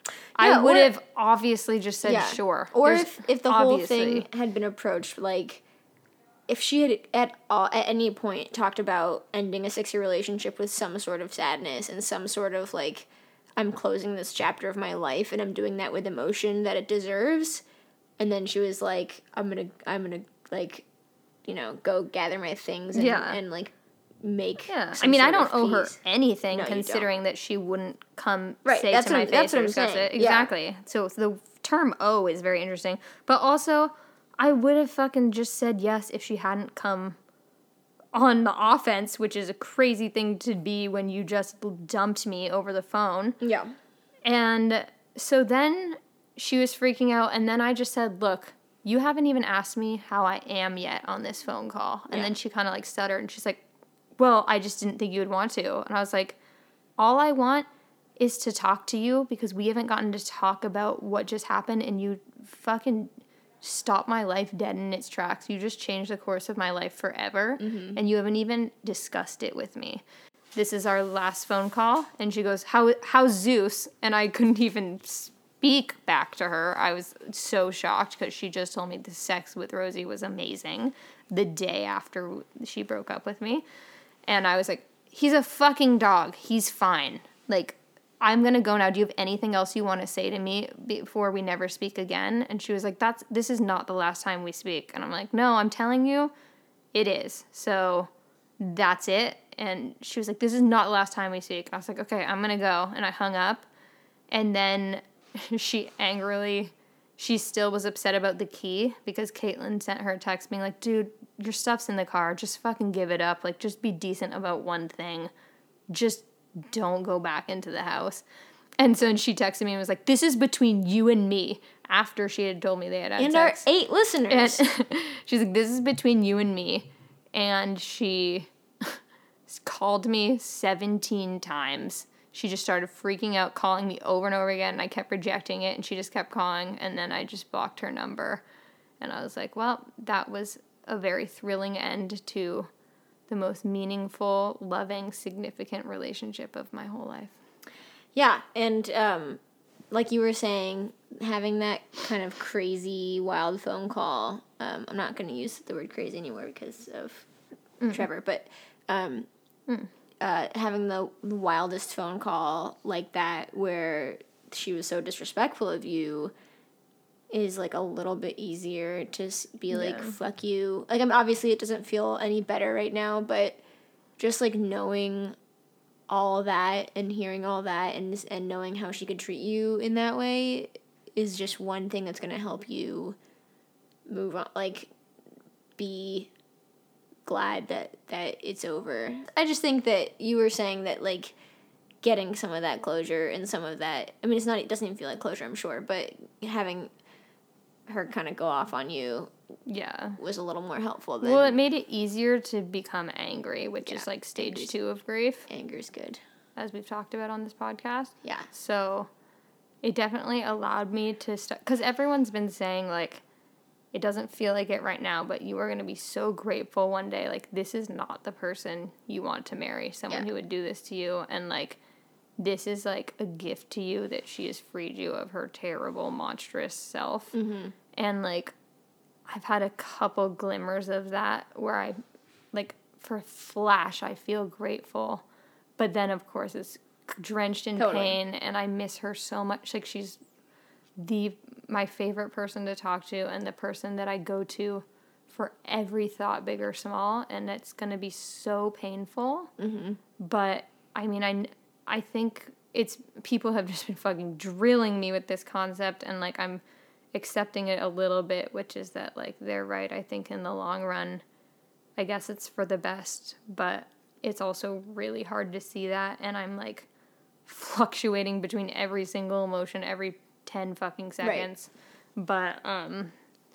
I Yeah, would or- have obviously just said sure. Or There's if, if the whole obviously- thing had been approached like, if she had at all, at any point talked about ending a six-year relationship with some sort of sadness and some sort of like, I'm closing this chapter of my life and I'm doing that with emotion that it deserves, and then she was like, I'm gonna, I'm gonna like, you know, go gather my things and, Yeah. and like make. Yeah, I some mean, I sort don't of owe her peace. anything, No, you don't. considering that she wouldn't come Right, say that's to what my I'm- face that's what or I'm discuss saying, it. yeah. Exactly. So the term "owe" is very interesting, but also I would have fucking just said yes if she hadn't come on the offense, which is a crazy thing to be when you just dumped me over the phone. Yeah. And so then she was freaking out, and then I just said, look, you haven't even asked me how I am yet on this phone call. And Yeah. then she kind of like stuttered, and she's like, well, I just didn't think you would want to. And I was like, all I want is to talk to you because we haven't gotten to talk about what just happened, and you fucking stopped my life dead in its tracks. You just changed the course of my life forever, and you haven't even discussed it with me. This is our last phone call. And she goes, how how's Zeus? And I couldn't even speak back to her. I was so shocked because she just told me the sex with Rosie was amazing the day after she broke up with me. And I was like, he's a fucking dog. He's fine. Like, I'm going to go now. Do you have anything else you want to say to me before we never speak again? And she was like, "That's this is not the last time we speak." And I'm like, no, I'm telling you, it is. So that's it. And she was like, this is not the last time we speak. I was like, okay, I'm going to go. And I hung up. And then she angrily, she still was upset about the key because Caitlin sent her a text being like, dude, your stuff's in the car. Just fucking give it up. Like, just be decent about one thing. Just don't go back into the house. And so she texted me and was like, this is between you and me, after she had told me they had had And sex. our eight listeners. And she's like, this is between you and me. And she called me seventeen times. She just started freaking out, calling me over and over again. And I kept rejecting it, and she just kept calling. And then I just blocked her number. And I was like, well, that was a very thrilling end to the most meaningful, loving, significant relationship of my whole life. Yeah, and um, like you were saying, having that kind of crazy, wild phone call. Um, I'm not going to use the word crazy anymore because of Trevor, but um, uh, having the, the wildest phone call like that, where she was so disrespectful of you, is like a little bit easier to s- be like, Yeah. fuck you. Like, I mean, obviously it doesn't feel any better right now, but just like knowing all that and hearing all that and and knowing how she could treat you in that way is just one thing that's going to help you move on, like be glad that that it's over. I just think that you were saying that like getting some of that closure and some of that, I mean, it's not, it doesn't even feel like closure, I'm sure, but having her kind of go off on you Yeah. was a little more helpful than Well, it made it easier to become angry, which is Yeah, like stage angry's- two of grief, anger's good. as we've talked about on this podcast. Yeah. So it definitely allowed me to start, because everyone's been saying, like, it doesn't feel like it right now, but you are going to be so grateful one day. Like, this is not the person you want to marry, someone Yeah. who would do this to you. And, like, this is, like, a gift to you that she has freed you of her terrible, monstrous self. Mm-hmm. And, like, I've had a couple glimmers of that where I, like, for a flash, I feel grateful. But then, of course, it's drenched in Totally. pain, and I miss her so much. Like, she's the my favorite person to talk to and the person that I go to for every thought, big or small, and it's going to be so painful. Mm-hmm. But, I mean, I, I think it's, people have just been fucking drilling me with this concept, and, like, I'm accepting it a little bit, which is that, like, they're right. I think in the long run, I guess it's for the best, but it's also really hard to see that, and I'm, like, fluctuating between every single emotion every ten fucking seconds. But, um,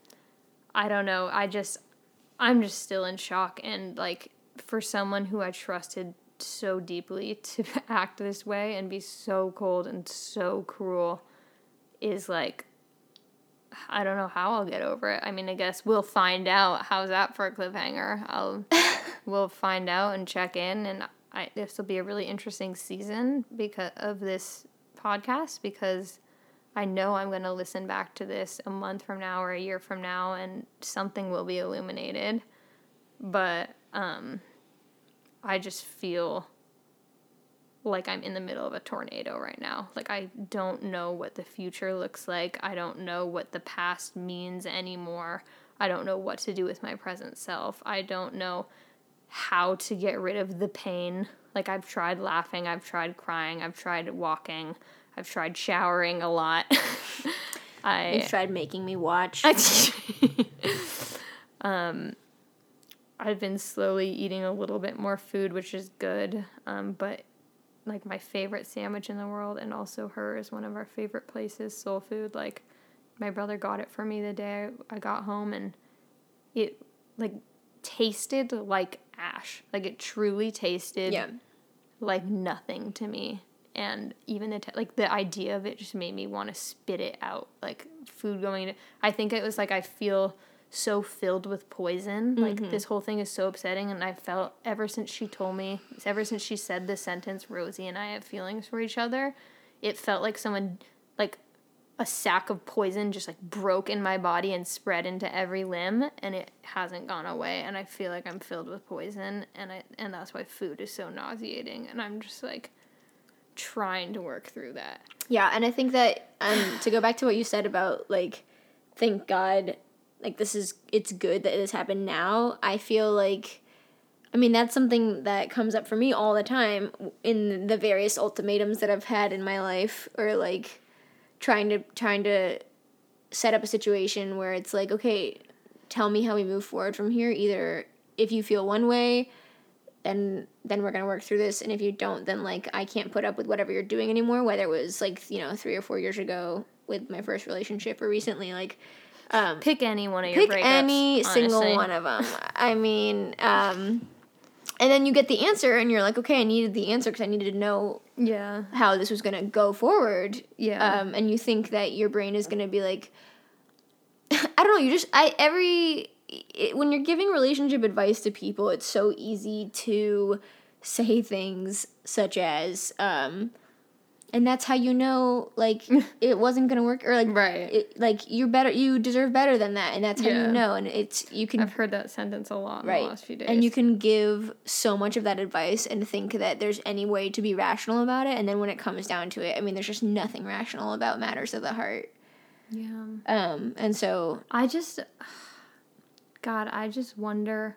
I don't know. I just, I'm just still in shock, and, like, for someone who I trusted so deeply to act this way and be so cold and so cruel is, like, I don't know how I'll get over it. I mean, I guess we'll find out. How's that for a cliffhanger? I'll we'll find out and check in, and I, this will be a really interesting season because of this podcast, because I know I'm going to listen back to this a month from now or a year from now and something will be illuminated. But um, I just feel like I'm in the middle of a tornado right now. Like, I don't know what the future looks like. I don't know what the past means anymore. I don't know what to do with my present self. I don't know how to get rid of the pain. Like, I've tried laughing, I've tried crying, I've tried walking, I've tried showering a lot. I You've tried making me watch. um, I've been slowly eating a little bit more food, which is good. Um, but like my favorite sandwich in the world, and also hers, one of our favorite places, Soul Food. Like, my brother got it for me the day I got home, and it like tasted like ash. Like, it truly tasted Yeah. like nothing to me. And even the t- like the idea of it just made me want to spit it out. Like, food going to, I think it was like I feel so filled with poison. Like, Mm-hmm. this whole thing is so upsetting, and I felt ever since she told me, ever since she said the sentence, Rosie and I have feelings for each other, it felt like someone, like a sack of poison just like broke in my body and spread into every limb, and it hasn't gone away, and I feel like I'm filled with poison, and I and that's why food is so nauseating, and I'm just like trying to work through that. Yeah, and I think that um to go back to what you said about like, thank God, like this is it's good that this happened now. I feel like, I mean, that's something that comes up for me all the time in the various ultimatums that I've had in my life, or like trying to trying to set up a situation where it's like, okay, tell me how we move forward from here. Either if you feel one way, then then we're gonna work through this, and if you don't, then like I can't put up with whatever you're doing anymore. Whether it was like, you know, three or four years ago with my first relationship, or recently, like um, Pick any one of your pick breakups. any honestly. single one of them. I mean, um, and then you get the answer, and you're like, okay, I needed the answer because I needed to know Yeah. how this was gonna go forward. Yeah. Um, and you think that your brain is gonna be like, I don't know. You just I every it, when you're giving relationship advice to people, it's so easy to say things such as, um, and that's how you know, like, it wasn't gonna work, or like, Right. it, like you're better, you deserve better than that, and that's how Yeah. you know, and it's you can I've heard that sentence a lot in right, the last few days. and you can give so much of that advice and think that there's any way to be rational about it, and then when it comes down to it, I mean, there's just nothing rational about matters of the heart. Yeah. Um, and so I just, God, I just wonder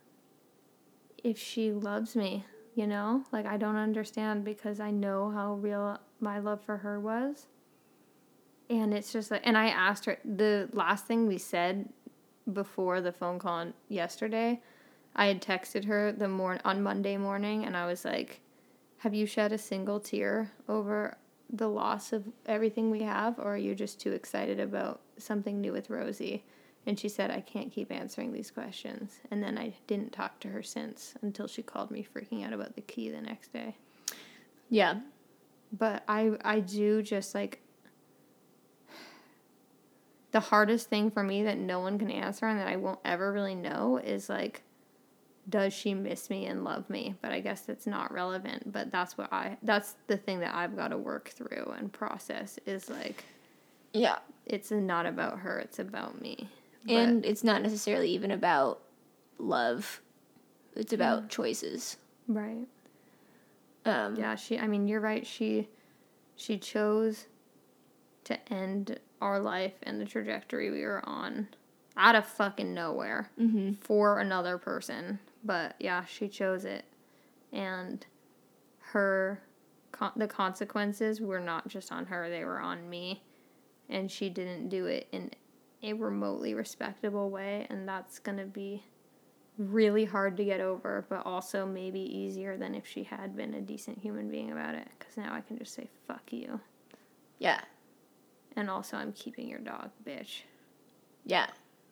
if she loves me, you know? Like, I don't understand, because I know how real my love for her was. And it's just like, and I asked her, the last thing we said before the phone call on yesterday, I had texted her the mor- on Monday morning, and I was like, have you shed a single tear over the loss of everything we have, or are you just too excited about something new with Rosie? And she said, I can't keep answering these questions. And then I didn't talk to her since, until she called me freaking out about the key the next day. yeah, But I I do just like, the hardest thing for me that no one can answer and that I won't ever really know is like, does she miss me and love me? But I guess that's not relevant. But that's what I, that's the thing that I've got to work through and process, is like, yeah. it's not about her, it's about me. And But- it's not necessarily even about love. It's about choices. right. Um, Yeah, she, I mean, you're right. She, she chose to end our life and the trajectory we were on out of fucking nowhere mm-hmm. for another person. But yeah, she chose it. And her, con- the consequences were not just on her, they were on me. And she didn't do it in a remotely respectable way. And that's going to be really hard to get over, but also maybe easier than if she had been a decent human being about it. Because now I can just say, fuck you. Yeah. And also, I'm keeping your dog, bitch. Yeah.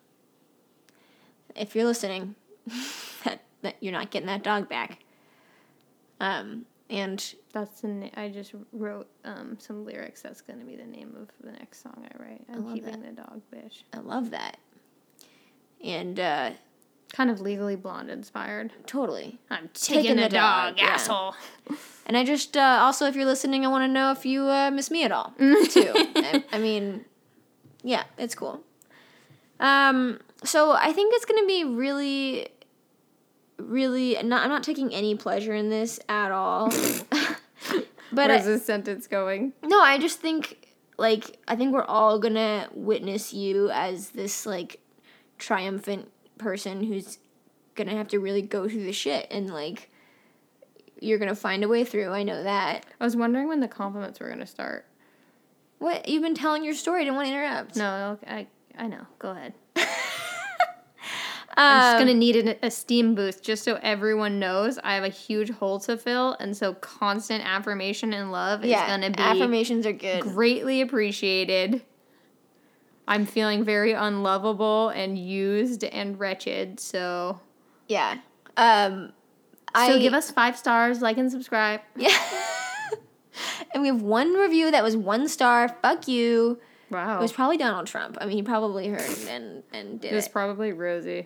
If you're listening, that, that you're not getting that dog back. Um, and That's the na- I just wrote um, some lyrics. That's going to be the name of the next song I write. I'm love keeping that. the dog, bitch. I love that. And uh, Kind of Legally Blonde inspired. Totally. I'm taking, taking the, the dog, dog yeah. asshole. And I just, uh, also, if you're listening, I want to know if you uh, miss me at all, too. I, I mean, yeah, it's cool. Um, so I think it's going to be really, really, not, I'm not taking any pleasure in this at all. But Where's I, this sentence going? No, I just think, like, I think we're all going to witness you as this, like, triumphant person who's going to have to really go through the shit and, like, you're going to find a way through. I know that. I was wondering when the compliments were going to start. What? You've been telling your story. I didn't want to interrupt. No, I I know. Go ahead. um, I'm just going to need an, a steam boost just so everyone knows I have a huge hole to fill. And so constant affirmation and love yeah, is going to be affirmations are good. Greatly appreciated. I'm feeling very unlovable and used and wretched. So, yeah. Um, so I, give us five stars, like and subscribe. Yeah. And we have one review that was one star. Fuck you. Wow. It was probably Donald Trump. I mean, he probably heard and, and did it. was it. probably Rosie.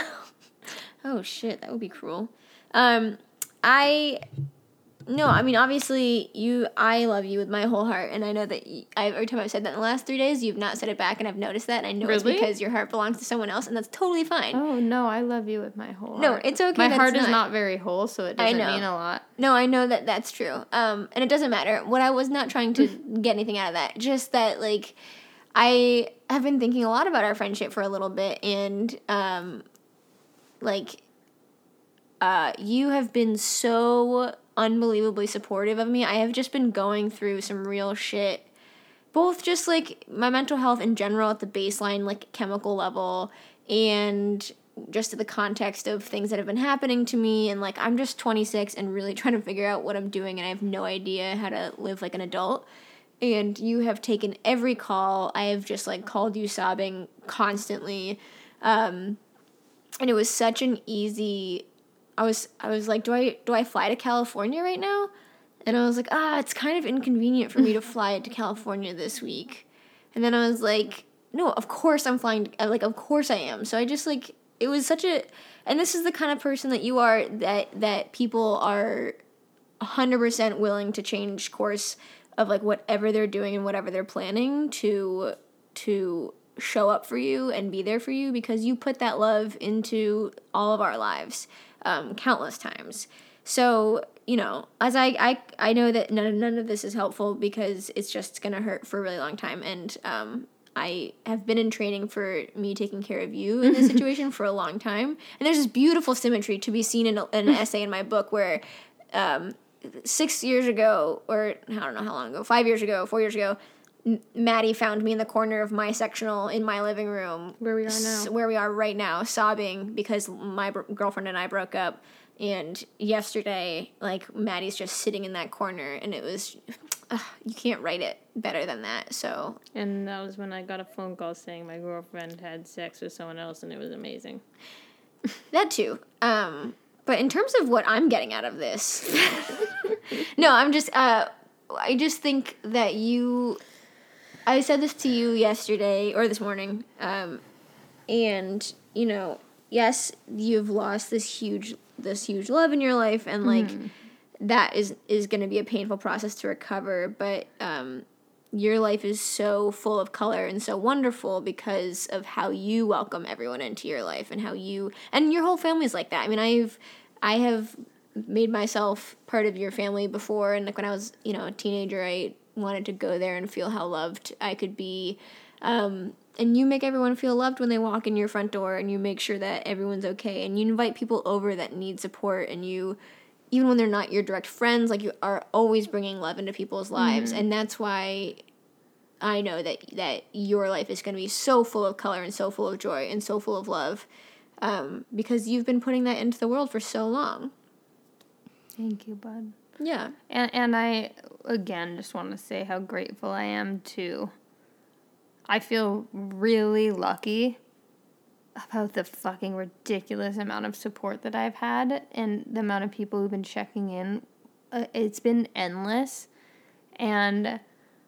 Oh, shit. That would be cruel. Um, I... No, I mean, obviously, you. I love you with my whole heart, and I know that you, I, every time I've said that in the last three days, you've not said it back, and I've noticed that, and I know Really? it's because your heart belongs to someone else, and that's totally fine. Oh, no, I love you with my whole No, heart. it's okay. My that's heart not. is not very whole, so it I doesn't know. mean a lot. No, I know that that's true. Um, and it doesn't matter. What I was not trying to get anything out of that. Just that, like, I have been thinking a lot about our friendship for a little bit, and, um, like, uh, you have been so unbelievably supportive of me. I have just been going through some real shit. Both just, like, my mental health in general at the baseline, like, chemical level, and just the context of things that have been happening to me, and, like, I'm just twenty-six and really trying to figure out what I'm doing, and I have no idea how to live like an adult. And you have taken every call. I have just, like, called you sobbing constantly. Um, and it was such an easy... I was I was like, do I do I fly to California right now? And I was like, ah, it's kind of inconvenient for me to fly to California this week. And then I was like, no, of course I'm flying. To, like, of course I am. So I just, like, it was such a, and this is the kind of person that you are, that that people are one hundred percent willing to change course of, like, whatever they're doing and whatever they're planning to to show up for you and be there for you, because you put that love into all of our lives. Um, countless times. So, you know, as I, I, I know that none, none of this is helpful because it's just going to hurt for a really long time. And um, I have been in training for me taking care of you in this situation for a long time. And there's this beautiful symmetry to be seen in, a, in an essay in my book where um, six years ago, or I don't know how long ago, five years ago, four years ago, Maddie found me in the corner of my sectional in my living room. Where we are now. S- where we are right now, sobbing because my br- girlfriend and I broke up. And yesterday, like, Maddie's just sitting in that corner, and it was, ugh, you can't write it better than that, so. And that was when I got a phone call saying my girlfriend had sex with someone else, and it was amazing. That too. Um, but in terms of what I'm getting out of this, no, I'm just, uh, I just think that you... I said this to you yesterday, or this morning, um, and, you know, yes, you've lost this huge, this huge love in your life, and, like, mm. that is, is going to be a painful process to recover, but, um, your life is so full of color and so wonderful because of how you welcome everyone into your life, and how you, and your whole family is like that. I mean, I've, I have made myself part of your family before, and, like, when I was, you know, a teenager, I wanted to go there and feel how loved I could be. Um, and you make everyone feel loved when they walk in your front door, and you make sure that everyone's okay, and you invite people over that need support, and you, even when they're not your direct friends, like, you are always bringing love into people's lives. Mm-hmm. And that's why I know that, that your life is going to be so full of color and so full of joy and so full of love, um, because you've been putting that into the world for so long. Thank you, bud. Yeah. And and I, again, just want to say how grateful I am to, I feel really lucky about the fucking ridiculous amount of support that I've had and the amount of people who've been checking in. Uh, it's been endless. And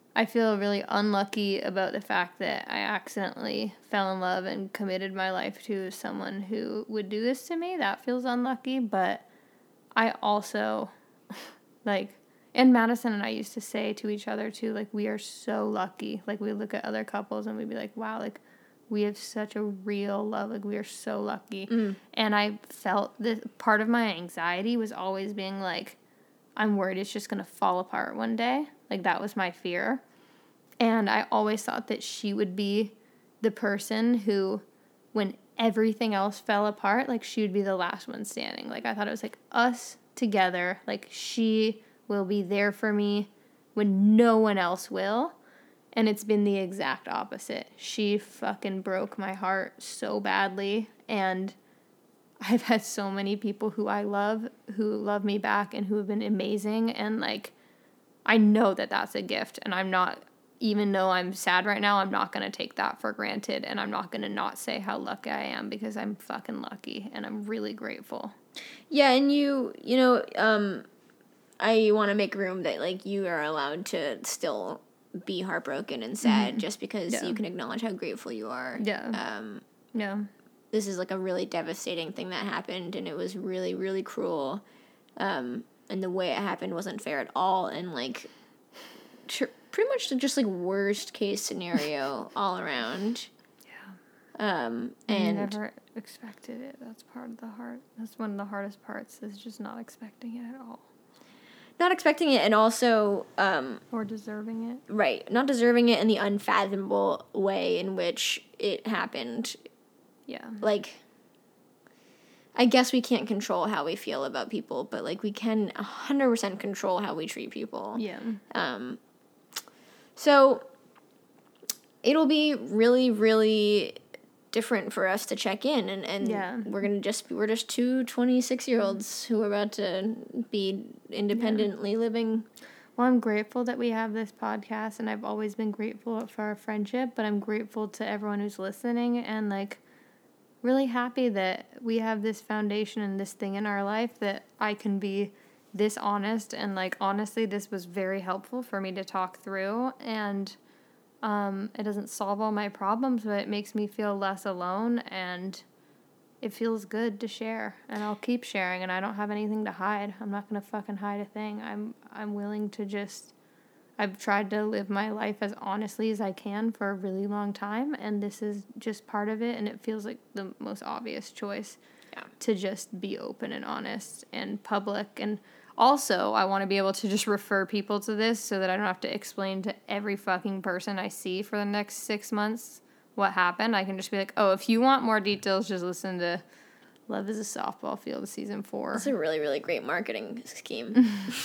I feel really unlucky about the fact that I accidentally fell in love and committed my life to someone who would do this to me. That feels unlucky, but I also, like, and Madison and I used to say to each other, too, like, we are so lucky. Like, we look at other couples and we'd be like, wow, like, we have such a real love. Like, we are so lucky. Mm. And I felt that part of my anxiety was always being like, I'm worried it's just going to fall apart one day. Like, that was my fear. And I always thought that she would be the person who, when everything else fell apart, like, she would be the last one standing. Like, I thought it was, like, us together. Like, she will be there for me when no one else will. And it's been the exact opposite. She fucking broke my heart so badly. And I've had so many people who I love, who love me back and who have been amazing. And, like, I know that that's a gift. And I'm not, even though I'm sad right now, I'm not going to take that for granted. And I'm not going to not say how lucky I am, because I'm fucking lucky. And I'm really grateful. Yeah, and you, you know, um, I want to make room that, like, you are allowed to still be heartbroken and sad, mm-hmm. just because yeah. you can acknowledge how grateful you are. Yeah. Um, yeah. This is, like, a really devastating thing that happened, and it was really, really cruel. Um, and the way it happened wasn't fair at all, and, like, tr- pretty much just, like, worst case scenario all around. Yeah. Um, and I never expected it. That's part of the heart. That's one of the hardest parts, is just not expecting it at all. Not expecting it, and also... Um, or deserving it. Right. Not deserving it in the unfathomable way in which it happened. Yeah. Like, I guess we can't control how we feel about people, but, like, we can one hundred percent control how we treat people. Yeah. Um. So, it'll be really, really different for us to check in, and, and yeah. we're gonna just, we're just two twenty-six-year-olds who are about to be independently yeah. living. Well, I'm grateful that we have this podcast, and I've always been grateful for our friendship, but I'm grateful to everyone who's listening, and, like, really happy that we have this foundation and this thing in our life that I can be this honest, and, like, honestly, this was very helpful for me to talk through, and um, it doesn't solve all my problems, but it makes me feel less alone, and it feels good to share, and I'll keep sharing, and I don't have anything to hide. I'm not gonna fucking hide a thing. I'm I'm willing to just, I've tried to live my life as honestly as I can for a really long time, and this is just part of it, and it feels like the most obvious choice yeah. to just be open and honest and public. And also, I want to be able to just refer people to this so that I don't have to explain to every fucking person I see for the next six months what happened. I can just be like, oh, if you want more details, just listen to Love is a Softball Field season four. That's a really, really great marketing scheme.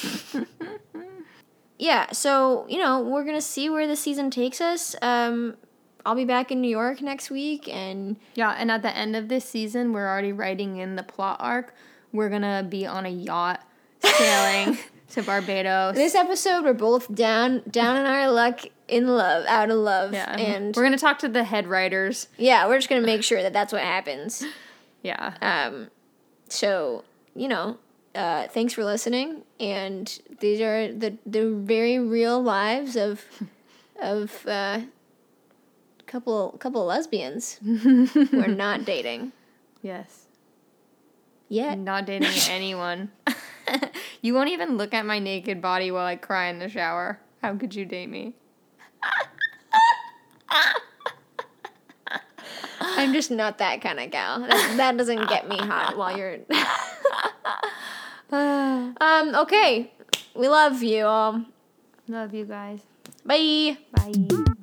Yeah, so, you know, we're going to see where the season takes us. Um, I'll be back in New York next week, and... Yeah, and at the end of this season, we're already writing in the plot arc. We're going to be on a yacht sailing to Barbados. This episode, we're both down down in our luck, in love, out of love. Yeah, and we're going to talk to the head writers. Yeah, we're just going to make sure that that's what happens. Yeah. Um. So, you know... Uh, thanks for listening, and these are the the very real lives of of uh, couple couple of lesbians who are not dating. Yes. Yet. Not dating anyone. You won't even look at my naked body while I cry in the shower. How could you date me? I'm just not that kind of gal. That, that doesn't get me hot while you're... um, okay. We love you all. Love you guys. Bye. Bye.